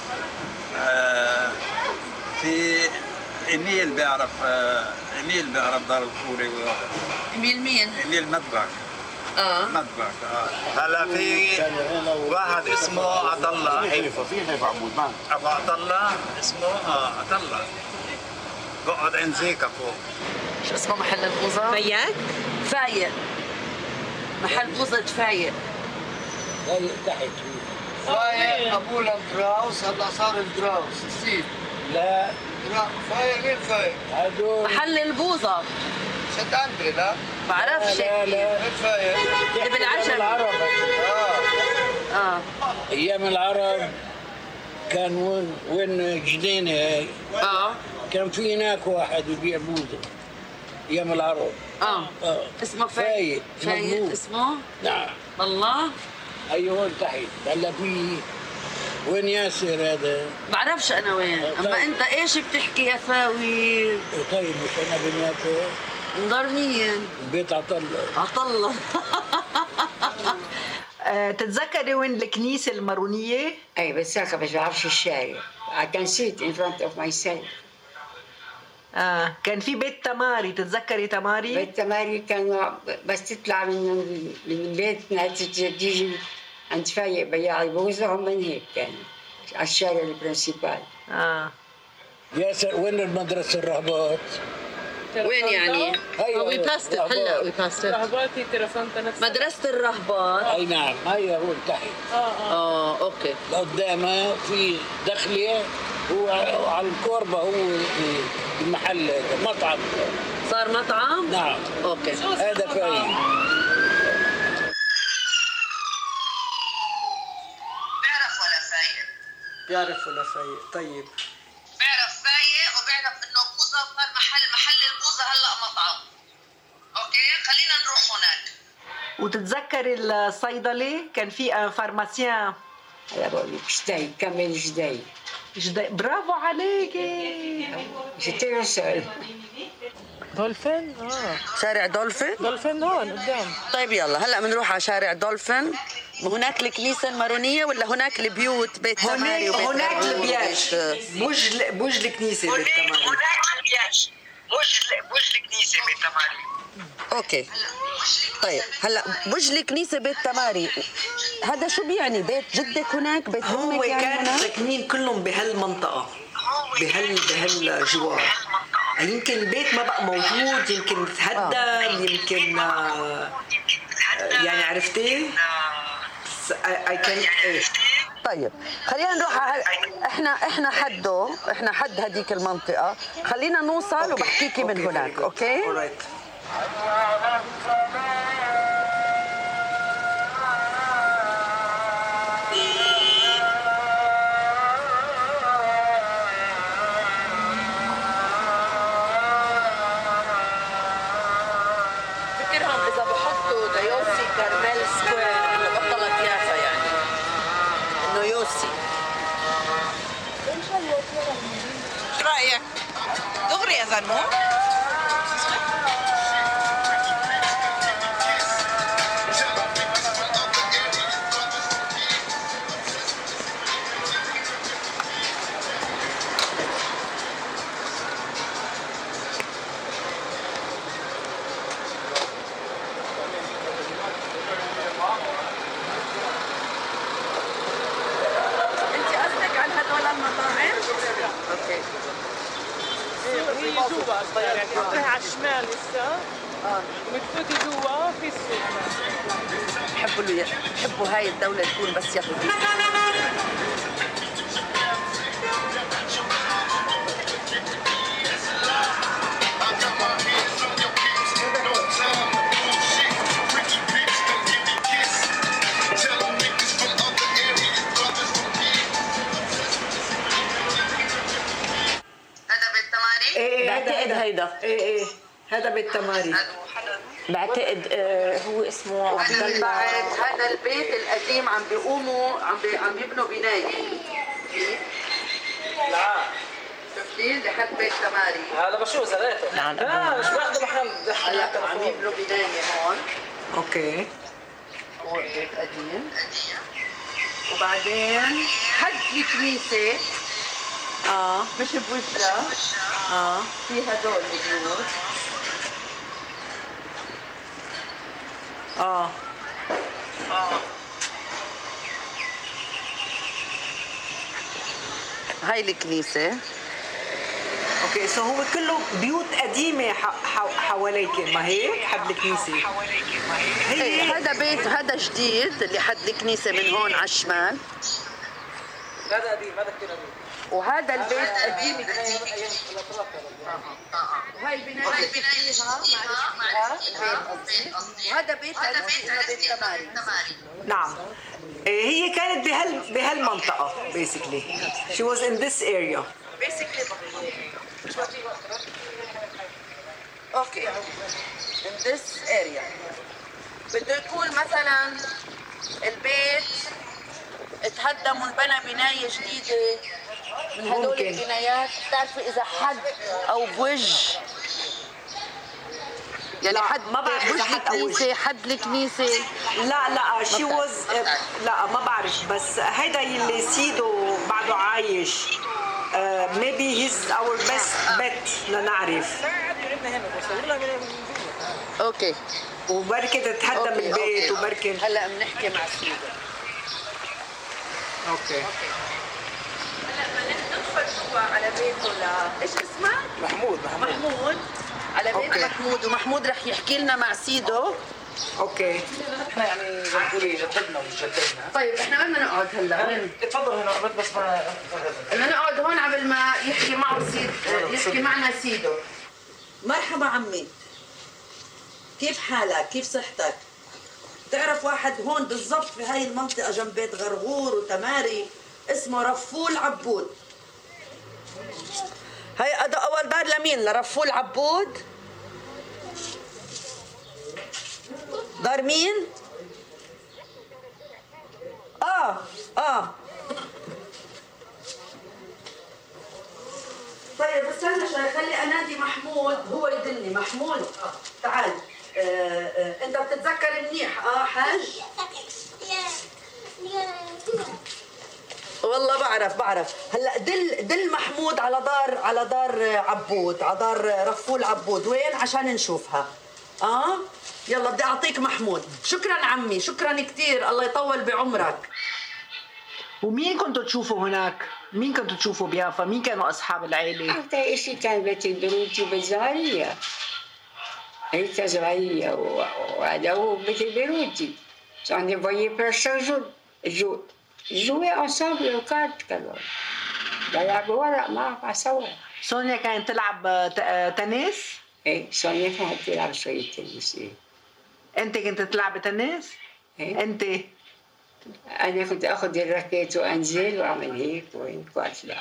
آه في إيميل بيعرف آه إيميل بيعرف دار الخوري. إيميل مين؟ إيميل مدبك. اه مدبك اه هلا في واحد اسمه عبد الله. في حيفا في حيفا عبود مان. ابو عبد الله اسمه اه عبد الله. بقعد عند زيكا فوق. شو اسمه محل البوظة؟ فايق؟ فايق. محل بوظة فايق. تحت. فايق ابونا الدراوس، هلا صار الدراوس نسيت. لا فايق غير فايق. هدول محل البوظة. سنت اندري لا؟ بعرفش. لا لا غير فايق. اللي بالعجم. العرب. اه اه ايام العرب كان وين وين جنينه هاي. اه كان في هناك واحد يبيع بوظه ايام العرب. اه اه اسمه فايق. فايق اسمه؟ نعم. والله؟ ايوه هون تحت. هلا في وين ياسر هذا؟ بعرفش انا وين، اما انت ايش بتحكي يا فاوي؟ طيب مش انا بن ياسر. مضرنيين. البيت عطله. عطله. آه، تتذكري وين الكنيسة المارونية؟ اي بتذكر بس بعرفش الشارع. I can see it in front of myself. اه كان في بيت تماري، تتذكري تماري؟ بيت تماري كان بس تطلع من من البيت تيجي عند فايق بياع البوظة، هم من هيك كان على الشارع البرنسيبال. اه ياسر وين المدرسة الرهبات؟ وين يعني؟ أيوة وي باست هلا وي باست رهباتي ترفنتا نفسها. مدرسة الرهبات. اي نعم هي هون تحت. اه اه اه اوكي. قدامها في دخلية، هو على الكوربة، هو المحل هذا مطعم. صار مطعم؟ نعم. اوكي. هذا فايق. بيعرف ولا فايق؟ بيعرف ولا فايق؟ طيب بيعرف فايق وبيعرف انه بوظة صار محل محل البوظة هلا مطعم. اوكي خلينا نروح هناك. وتتذكري الصيدلي كان في فارماسيان. هلا بقول لك جداي كمل جداي. جداي برافو عليكي. جبتي له السؤال. دولفين؟ اه شارع دولفين؟ دولفين هون قدام. طيب يلا هلا بنروح على شارع دولفين. هناك الكنيسة المارونية ولا هناك البيوت بيت تماري وبيت هناك البياج برج برج الكنيسة بيت تماري. هناك البياج برج برج الكنيسة بيت تماري. اوكي طيب هلا برج الكنيسة بيت تماري هذا شو بيعني؟ بيت جدك هناك؟ بيت هو امك يعني كان هناك؟ ساكنين كلهم بهالمنطقة بهال بهالجوار. يمكن البيت ما بقى موجود، يمكن تهدم، يمكن آه يعني عرفتي؟ I can طيب خلينا نروح على احنا احنا حده احنا حد هذيك المنطقة، خلينا نوصل وبحكيكي من هناك. اوكي؟ فكرهم اذا بحطوا ديوسي كارميل سكوير انه بطلت يافا، يعني انه يوسي. شو رايك؟ دغري يا زلمه. جوا يعني تروحي على الشمال هسه اه وبتفوتي جوا في السوق. بحبوا له بحبوا هاي الدولة تكون بس يهودية. بعتقد هيدا ايه ايه هذا بيت تماري. بعتقد آه هو اسمه عبد الله. بعد هذا البيت القديم عم بيقوموا عم بي عم يبنوا بنايه. لا شفتي لحد بيت تماري. هذا بشوف زريته. لا مش باخذ محل. هلا عم يبنوا بنايه هون. اوكي. هو بيت قديم. وبعدين حد الكنيسه اه مش بوجهها اه في هدول البيوت. اه اه هاي الكنيسة. اوكي سو هو كله بيوت قديمة حواليك ما هيك حد الكنيسة. هي هذا بيت هذا جديد اللي حد الكنيسة من هون على الشمال. هذا قديم هذا كثير قديم. وهذا البيت قديم كثير. وهي البناية اللي فيها ما البيت قصدي. وهذا بيت اسمه بيت تماري. نعم. هي كانت بهال بهالمنطقة basically. She was in this area. Basically. Okay. In this area. بده يكون مثلا البيت اتهدم وانبنى بناية جديدة من هدول البنايات. بتعرفي إذا حد أو بوجه يعني حد ما بعرف بوجه الكنيسة حد الكنيسة. لا لا شي واز لا ما بعرف بس هيدا اللي سيدو بعده عايش. ميبي هيز اور بيست بيت لنعرف. اوكي وبركة تتهدم البيت وبركة هلا بنحكي مع سيدو. اوكي هلا بدنا ندخل جوا على بيته ل ايش اسمه؟ محمود محمود محمود على بيت أوكي. محمود ومحمود رح يحكي لنا مع سيدو. اوكي احنا يعني زي ما تقولي جددنا وجددنا. طيب احنا وين بدنا نقعد هلا؟ وين؟ اتفضل هنا عبد بس ما بدنا نقعد هون قبل ما يحكي معه سيد يحكي معنا سيدو. مرحبا عمي، كيف حالك؟ كيف صحتك؟ تعرف واحد هون بالضبط في هاي المنطقة جنب بيت غرغور وتماري اسمه رفول عبود. هاي هذا أول دار لمين؟ لرفول عبود؟ دار مين؟ آه آه طيب استنى شوي خلي أنادي محمود هو يدلني. محمود تعال. آه آه انت بتتذكر منيح اه حاج؟ والله بعرف بعرف. هلا دل دل محمود على دار على دار عبود على دار رفول عبود. وين عشان نشوفها؟ اه يلا بدي اعطيك محمود. شكرا عمي شكرا كثير الله يطول بعمرك. ومين كنتوا تشوفوا هناك؟ مين كنتوا تشوفوا بيافا؟ مين كانوا اصحاب العائله؟ أكثر شيء كان بيت البروتي بالزهريه. هي زهريه وهذا هو بيت البروتي. On ne voyait pas chaque jour. Jouer ensemble au cartes كانوا. بيلعبوا ورق مع سوا. سونيا كانت تلعب تنس؟ ايه سونيا كانت تلعب شوية تنس. ايه. أنت كنت تلعب تنس؟ ايه. أنت؟ أنا كنت آخذ الراكيت وأنزل وأعمل هيك وهيك وأطلع.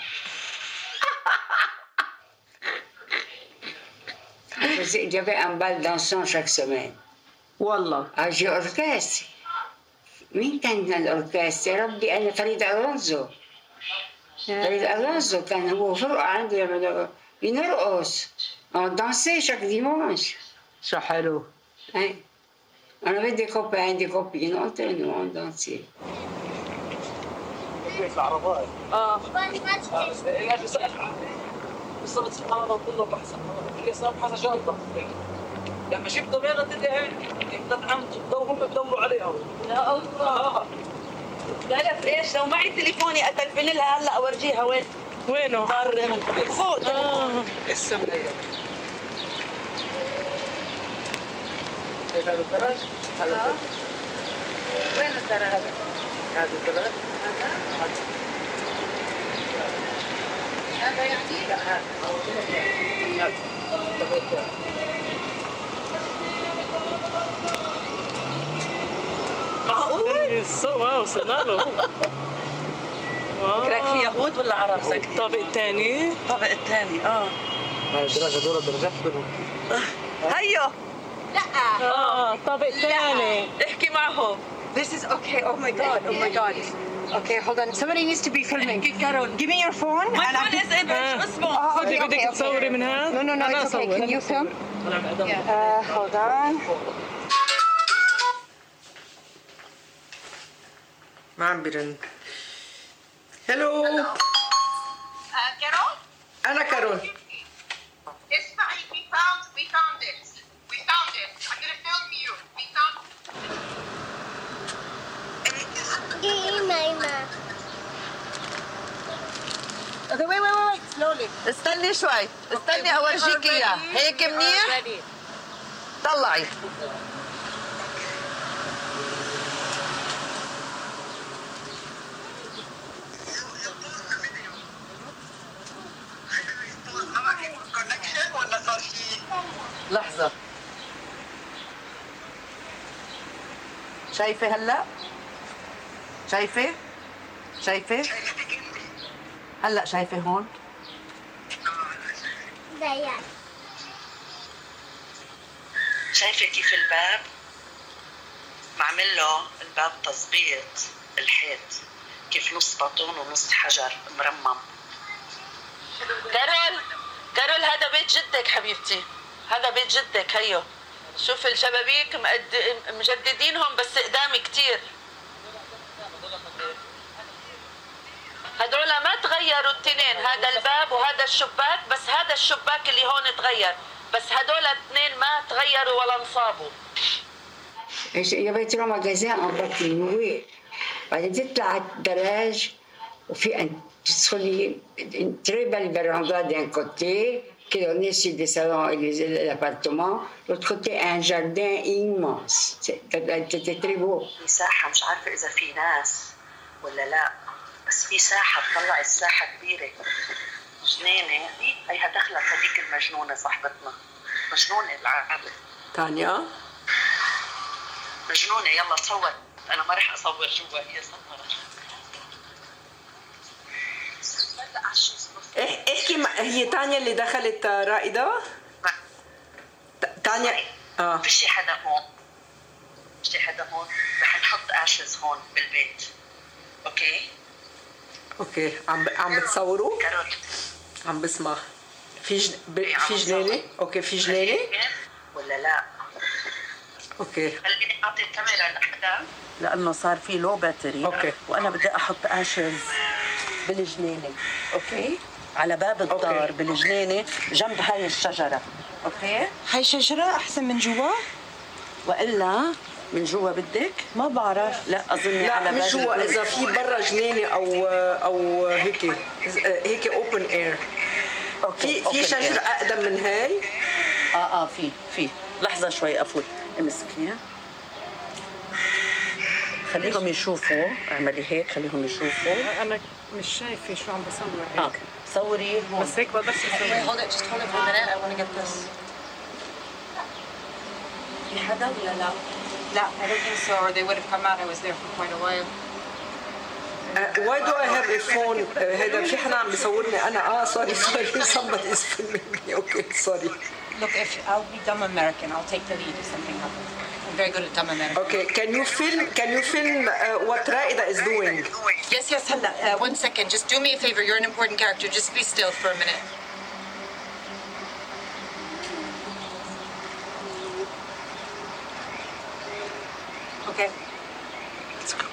J'avais un bal dansant chaque semaine. والله. أجي أوركستر. مين كان الأوركستر؟ يا ربي أنا فريد ألونزو. فريد ألونزو كان هو فرقة عنده ينرقص. On dansait chaque dimanche. شو حلو. إيه. أنا بدي كوبي عندي كوبي قلت إنه on dansait. العرباء. آه. يا أخي سأل. بالضبط سبحان الله كله بحث. اللي صار بحث شنطة. لما شفت بيضة تدعي تدعمت بدورهم بدوروا عليها. يا الله. تعرف ايش لو معي تليفوني اتلفن لها هلا اورجيها وين وينه؟ دار فوق اه السم هيدا شايف هذا الدرج؟ هذا الدرج وين الدرج؟ هذا الدرج هذا يعني؟ لا هذا معقول؟ واو وصلنا له فكرك في يهود ولا عرب ساكتين؟ الطابق الثاني؟ الطابق الثاني اه هاي الدرج هدول درجات كلهم هيو لا اه الطابق الثاني احكي معهم. This is okay. Oh my god. Oh my god. Okay, hold on. Somebody needs to be filming. Give me your phone. My and phone I'll- is English. اسمه Oh, خدي okay, بدك okay, تصوري okay. من هذا؟ No, no, no. أنا It's okay. أصور. Can you film? Yeah. Uh, hold on. ما عم برن. هلو. كارول؟ أنا كارول. اسمعي we found we found it. We found it. I'm gonna film you. We found Okay, wait, wait, wait, wait. Slowly. استني شوي استني اورجيك اياه هيك منيح طلعي لحظة شايفة هلا؟ شايفة؟ شايفة؟ هلا شايفة هون؟ شايفة كيف الباب؟ معمل له الباب تظبيط الحيط كيف نص بطون ونص حجر مرمم. كارول كارول هذا بيت جدك حبيبتي، هذا بيت جدك هيو. شوف الشبابيك مقد... مجددينهم بس قدام كتير. هدول ما تغيروا التنين، هذا الباب وهذا الشباك، بس هذا الشباك اللي هون تغير، بس هدول الاثنين ما تغيروا ولا انصابوا. Il y avait trois magasins en bas qui louaient. بعدين تطلع على الدراج وفي un تدخلي une très belle véranda d'un côté qui donnait sur des salons et les l'appartement. L'autre côté un jardin immense. C'était très beau. في ساحة مش عارفة إذا في ناس ولا لا، بس في ساحة بطلع الساحة كبيرة جنينة. هيها دخلت هذيك المجنونة صاحبتنا، مجنونة العابة تانيا مجنونة. يلا صور، أنا ما رح أصور جوا، هي صورت. احكي مع هي تانيا اللي دخلت رائدة؟ تانيا اه فيش حدا هون، فيش حدا هون، رح نحط اشز هون بالبيت. اوكي اوكي عم ب... عم بتصوروا؟ كارول عم بسمع. في جن... ب... في جنينة؟ اوكي في جنينة؟ ولا لا؟ اوكي خليني اعطي الكاميرا لحدا لانه صار في لو باتري. اوكي وانا بدي احط اشز بالجنينة. اوكي على باب الدار. أوكي. بالجنينة جنب هاي الشجرة. اوكي هاي شجرة أحسن من جوا؟ والا من جوا بدك؟ ما بعرف. لا اظن لا على مش باب جوا، البيت. اذا في برا جنينة او او هيك هيك اوبن اير. في في شجرة اقدم من هاي؟ اه اه في في لحظة شوي افوت امسكيها خليهم يشوفوا. اعملي هيك خليهم يشوفوا. أنا مش شايفة شو عم بصور هيك. اه صوري هون. بس هيك بقدرش أصور. hold it just hold it for a minute I want to get this. في حدا ولا لا؟ لا I don't think so or they would have come out. I was there for quite a while. Uh, why do I have a phone? Uh, هذا في حدا عم بيصورني أنا. آه sorry sorry somebody is filming me. Okay sorry. Look, if I'll be dumb American, I'll take the lead if something happens. I'm very good at dumb American. Okay, can you film? Can you film uh, what Raida is doing? Yes, yes, هلا. Uh, one second. Just do me a favor. You're an important character. Just be still for a minute. Okay. Let's go.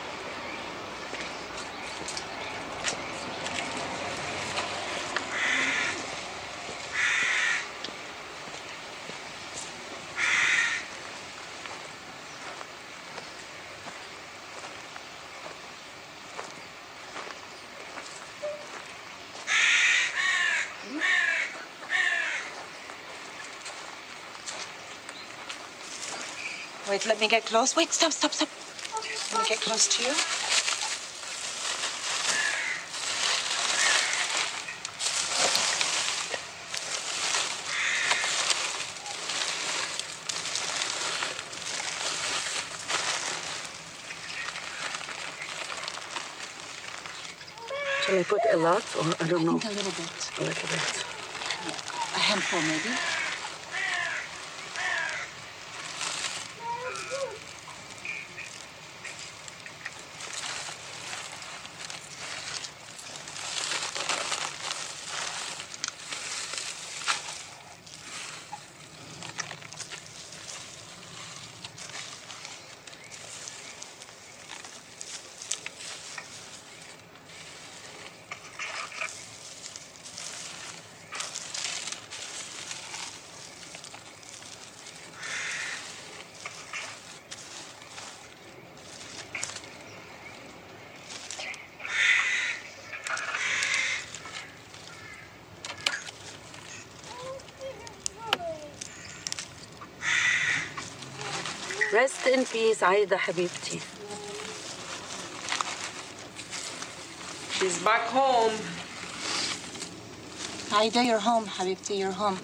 Wait, let me get close. Wait, stop, stop, stop. Let me get close to you. Shall I put a lot or I don't know? I think a little bit. A little bit. A handful, maybe. Rest in peace, عايدة حبيبتي. She's back home. Aida, you're home, حبيبتي, you're home.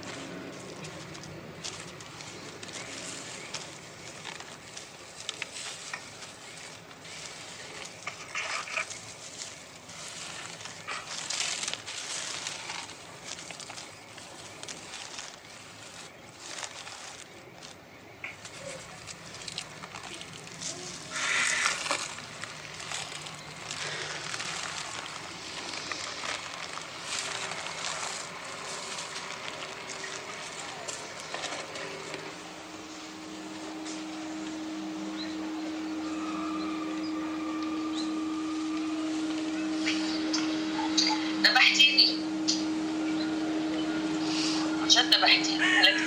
ذبحتيني عشان ذبحتيني لك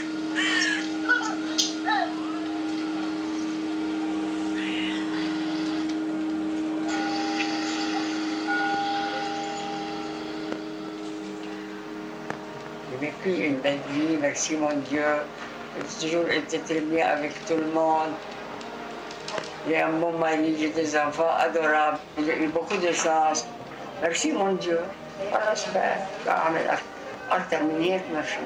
J'ai vécu une belle vie, merci mon Dieu. J'ai toujours été très bien avec tout le monde. J'ai un bon mari, j'ai des enfants adorables. J'ai eu beaucoup de chance. Merci mon Dieu. خلاص بقى بعمل أكتر من هيك ما في.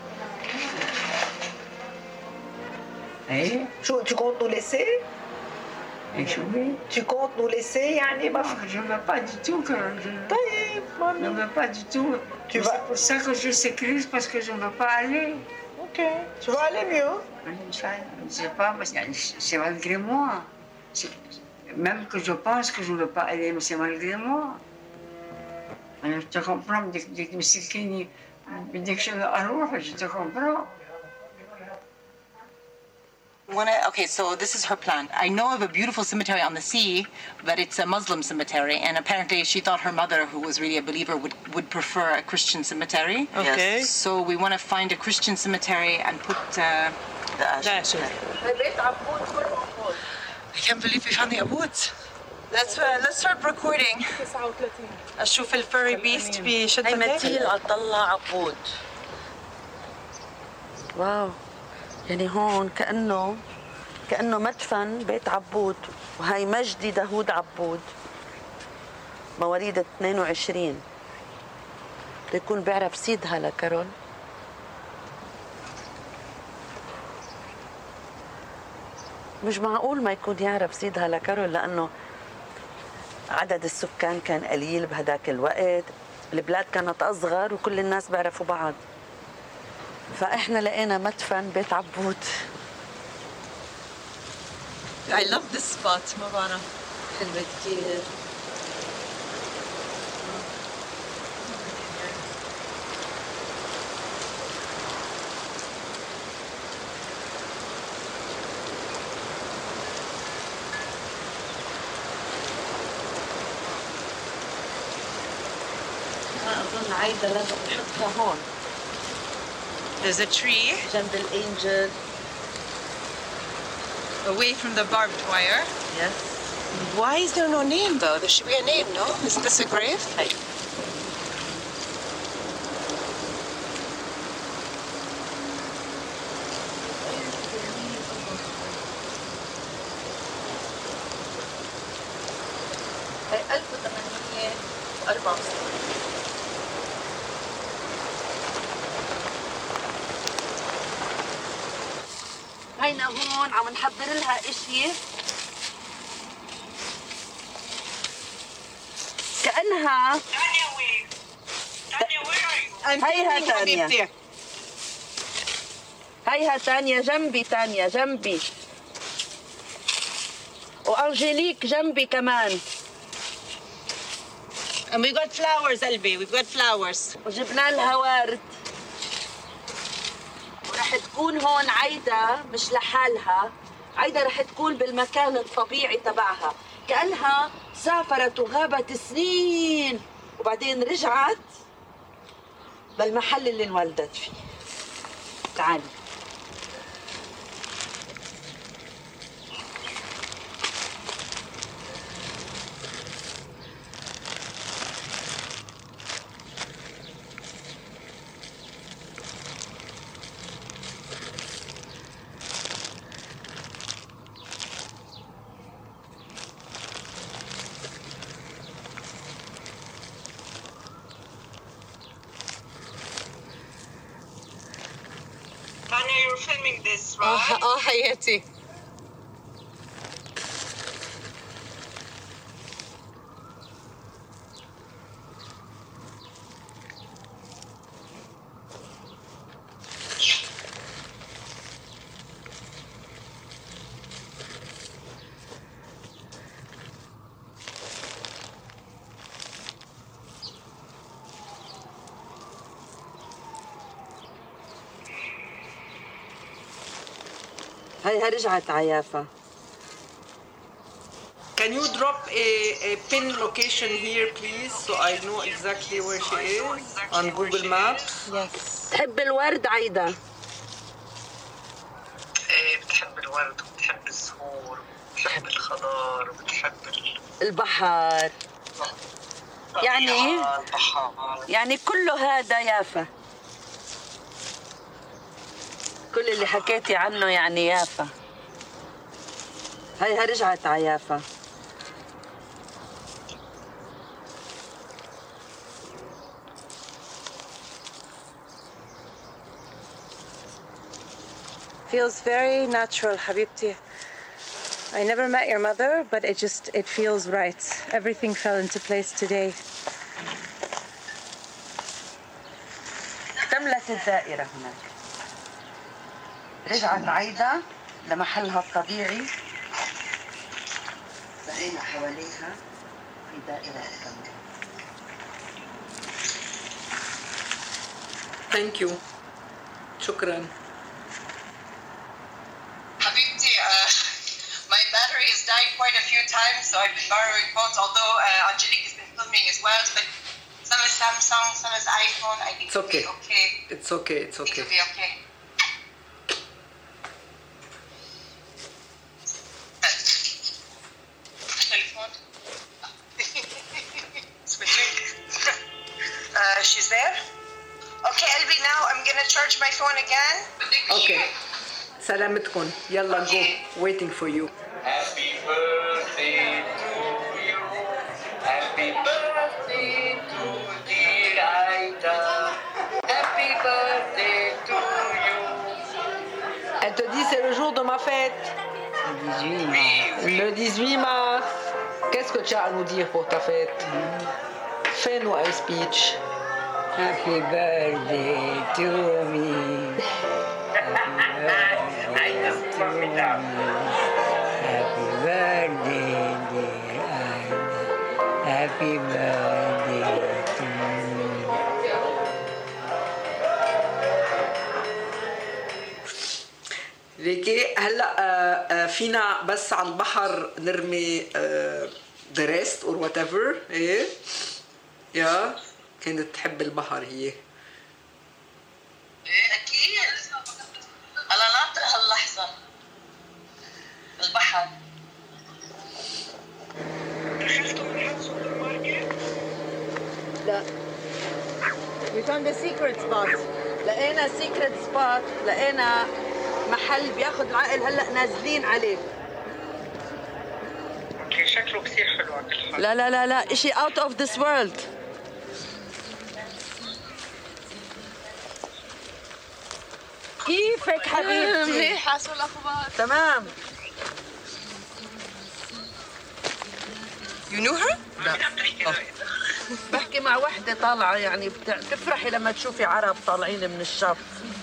إيه؟ شو tu comptes nous laisser? إيه شو بي؟ Tu comptes nous laisser يعني ما في. Je ne veux pas du tout que je. طيب مامي. Je ne veux pas du tout. Tu vas. C'est pour ça que je sécrise parce que je ne veux pas aller. Ok. Tu vas aller mieux? Je ne sais pas, mais c'est malgré moi. Même que je pense que je ne veux pas aller, mais c'est malgré moi. أنا je te comprends, بدك بدك تمسكيني بدك شو أروح je te comprends. Wanna, okay, so this is her plan. I know of a beautiful cemetery on the sea, but it's a Muslim cemetery, and apparently she thought her mother, who was really a believer, would, would prefer a Christian cemetery. Okay. Yes. So we want to find a Christian cemetery and put uh, the ashes. I can't believe we found the abut. Let's uh, let's start recording. أشوف الفurry beast بشدة. هي مثيل أطلع عبود. واو. يعني هون كأنه كأنه مدفن بيت عبود، وهي مجدي داوود عبود مواليد اثنين وعشرين. بده يكون بيعرف سيدها لكارول. مش معقول ما يكون يعرف سيدها لكارول، لأنه عدد السكان كان قليل بهداك الوقت، البلاد كانت أصغر وكل الناس بيعرفوا بعض. فإحنا لقينا مدفن بيت عبود. I love this spot, مبارا. حلوة كتير. أظن عايدة لازم نحطها هون. There's a tree جنب الانجل. away from the barbed wire. Yes. Why is there no name though? There should be a name, no? Isn't this a grave? Hey. هينا هون عم نحضر لها اشي كأنها هيها تانيا هيها تانيا جنبي تانيا جنبي وأنجيليك جنبي كمان. And we got flowers قلبي we've got flowers. وجبنا لها ورد ورح تكون هون عايدة مش لحالها، عايدة رح تكون بالمكان الطبيعي تبعها كأنها سافرت وغابت سنين وبعدين رجعت بالمحل اللي انولدت فيه. تعالي. Tanya, you're filming this, right? اه حياتي. هيها رجعت عيافة. Can you drop a, a pin location here please so I know exactly where she is on Google Maps? Yes. تحب الورد عايدة؟ ايه بتحب الورد وبتحب الزهور وبتحب الخضار وبتحب البحر. يعني يعني كله هذا يافا. كل اللي حكيتي عنه يعني يافا. هيها رجعت عيافا. Feels very natural, حبيبتي. I never met your mother, but it just it feels right. Everything fell into place today. اكتملت الدائرة هناك. رجعت عايدة لمحلها الطبيعي. بقينا حواليها في دائرة أكمل. Thank you. شكرا. حبيبتي, uh, my battery is dying quite a few times, so I've been borrowing phones, although uh, Angelique has been filming as well, but some is Samsung, some is iPhone. I think It's okay. it'll be okay. It's okay. It's okay. It'll be okay. Telephone. uh, she's there? Okay, Elby, now I'm gonna charge my phone again. Okay. سلامتكم. يلا go. Waiting for you. Happy birthday to you. Happy birthday to dear Aïda. Happy birthday to you. Elle te dit c'est le jour de ma fête. Le dix-huit mars. Le dix-huit mars. Qu'est-ce que tu as à nous dire pour ta fête? Fais-nous un speech. Happy birthday to me. Happy birthday to me. Happy birthday, dear Aïda. Happy birthday to me. ليكي هلا آه، آه، فينا بس على البحر نرمي آه، the rest or whatever. ايه يا كانت تحب البحر هي. ايه اكيد. هلا ناطق هاللحظة. البحر. دخلتوا من حد سوبر ماركت؟ لا. We found a secret spot. لقينا secret spot. لقينا محل بياخذ العقل هلا نازلين عليه. اوكي شكله كثير حلو على كل حال. لا لا لا لا اشي out of this world. كيفك حبيبتي؟ منيحة، شو الأخبار؟ تمام. You knew her؟ لا. بحكي مع وحدة طالعة يعني بتع- بتفرحي لما تشوفي عرب طالعين من الشط.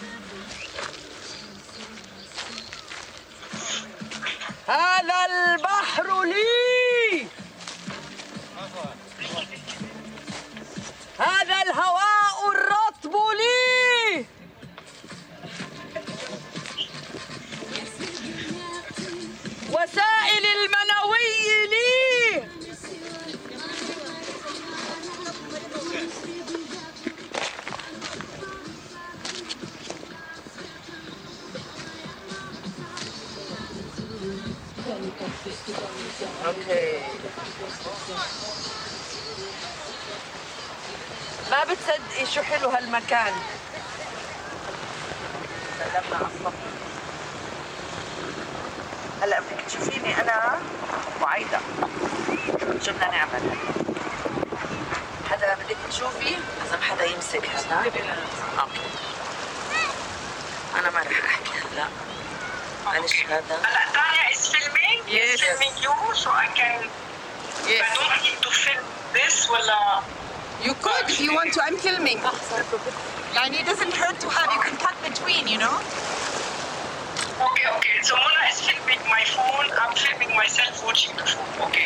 هذا البحر لي، هذا الهواء الرطب لي، وسائل المنوي لي. اوكي. ما بتصدقي شو حلو هالمكان. سلمنا على الصف. هلا بدك تشوفيني انا وعايدة شو بدنا نعمل هلا. حدا بدك تشوفي؟ لازم حدا يمسك هلا. اوكي. انا ما رح احكي هلا. معلش هذا. هلا Tanya is filming. Yes. Is filming you so I can. Yes. I don't need to film this ولا. You could if you want to. I'm filming. يعني it doesn't hurt to have. You can cut between, you know. Okay, okay. So Mona is filming my phone. I'm filming myself watching the phone. Okay.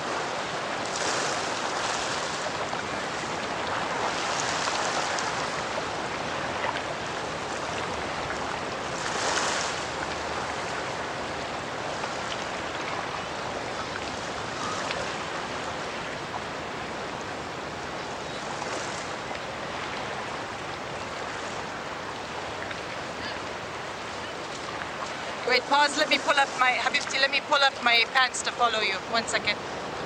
Wait, pause. Let me pull up my Habibti. Let me pull up my pants to follow you. One second.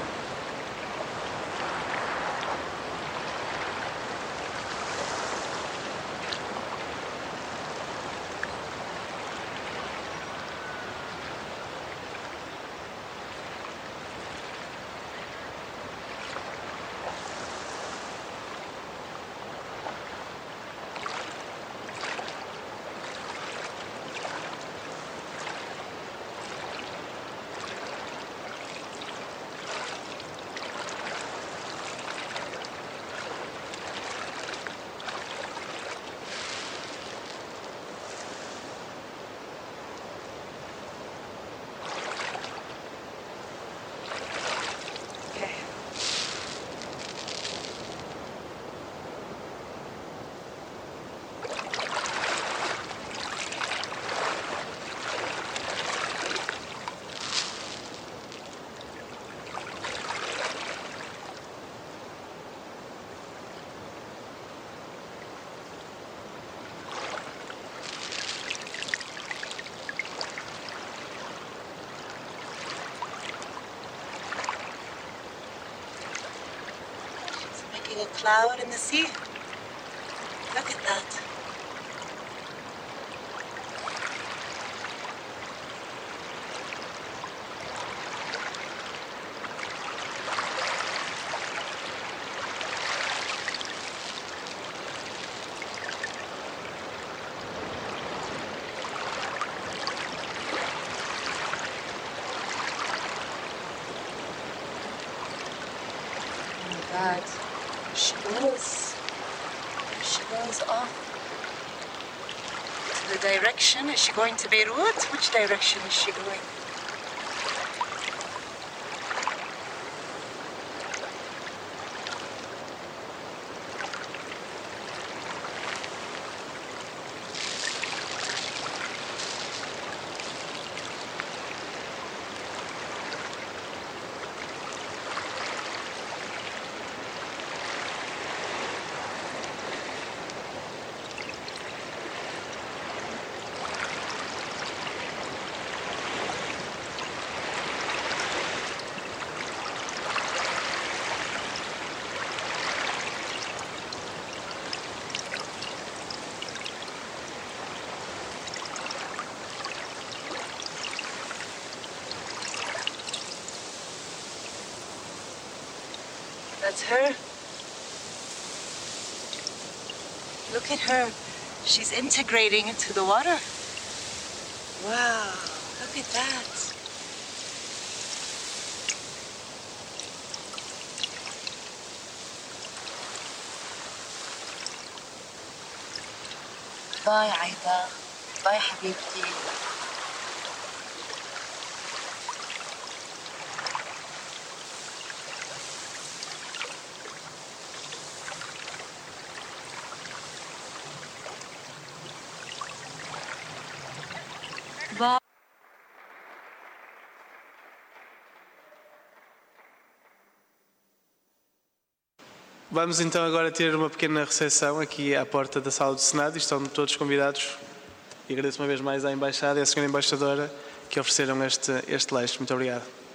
A cloud in the sea. Look at that. Oh my God. She goes, she goes off to the direction. Is she going to Beirut? Which direction is she going? That's her. Look at her. She's integrating into the water. Wow, look at that. باي عايدة، باي حبيبتي. باي. Vamos então agora ter uma pequena recepção aqui à porta da sala do Senado e estão todos convidados. E agradeço uma vez mais à Embaixada e à senhora Embaixadora que ofereceram este, este lanche. Muito obrigado.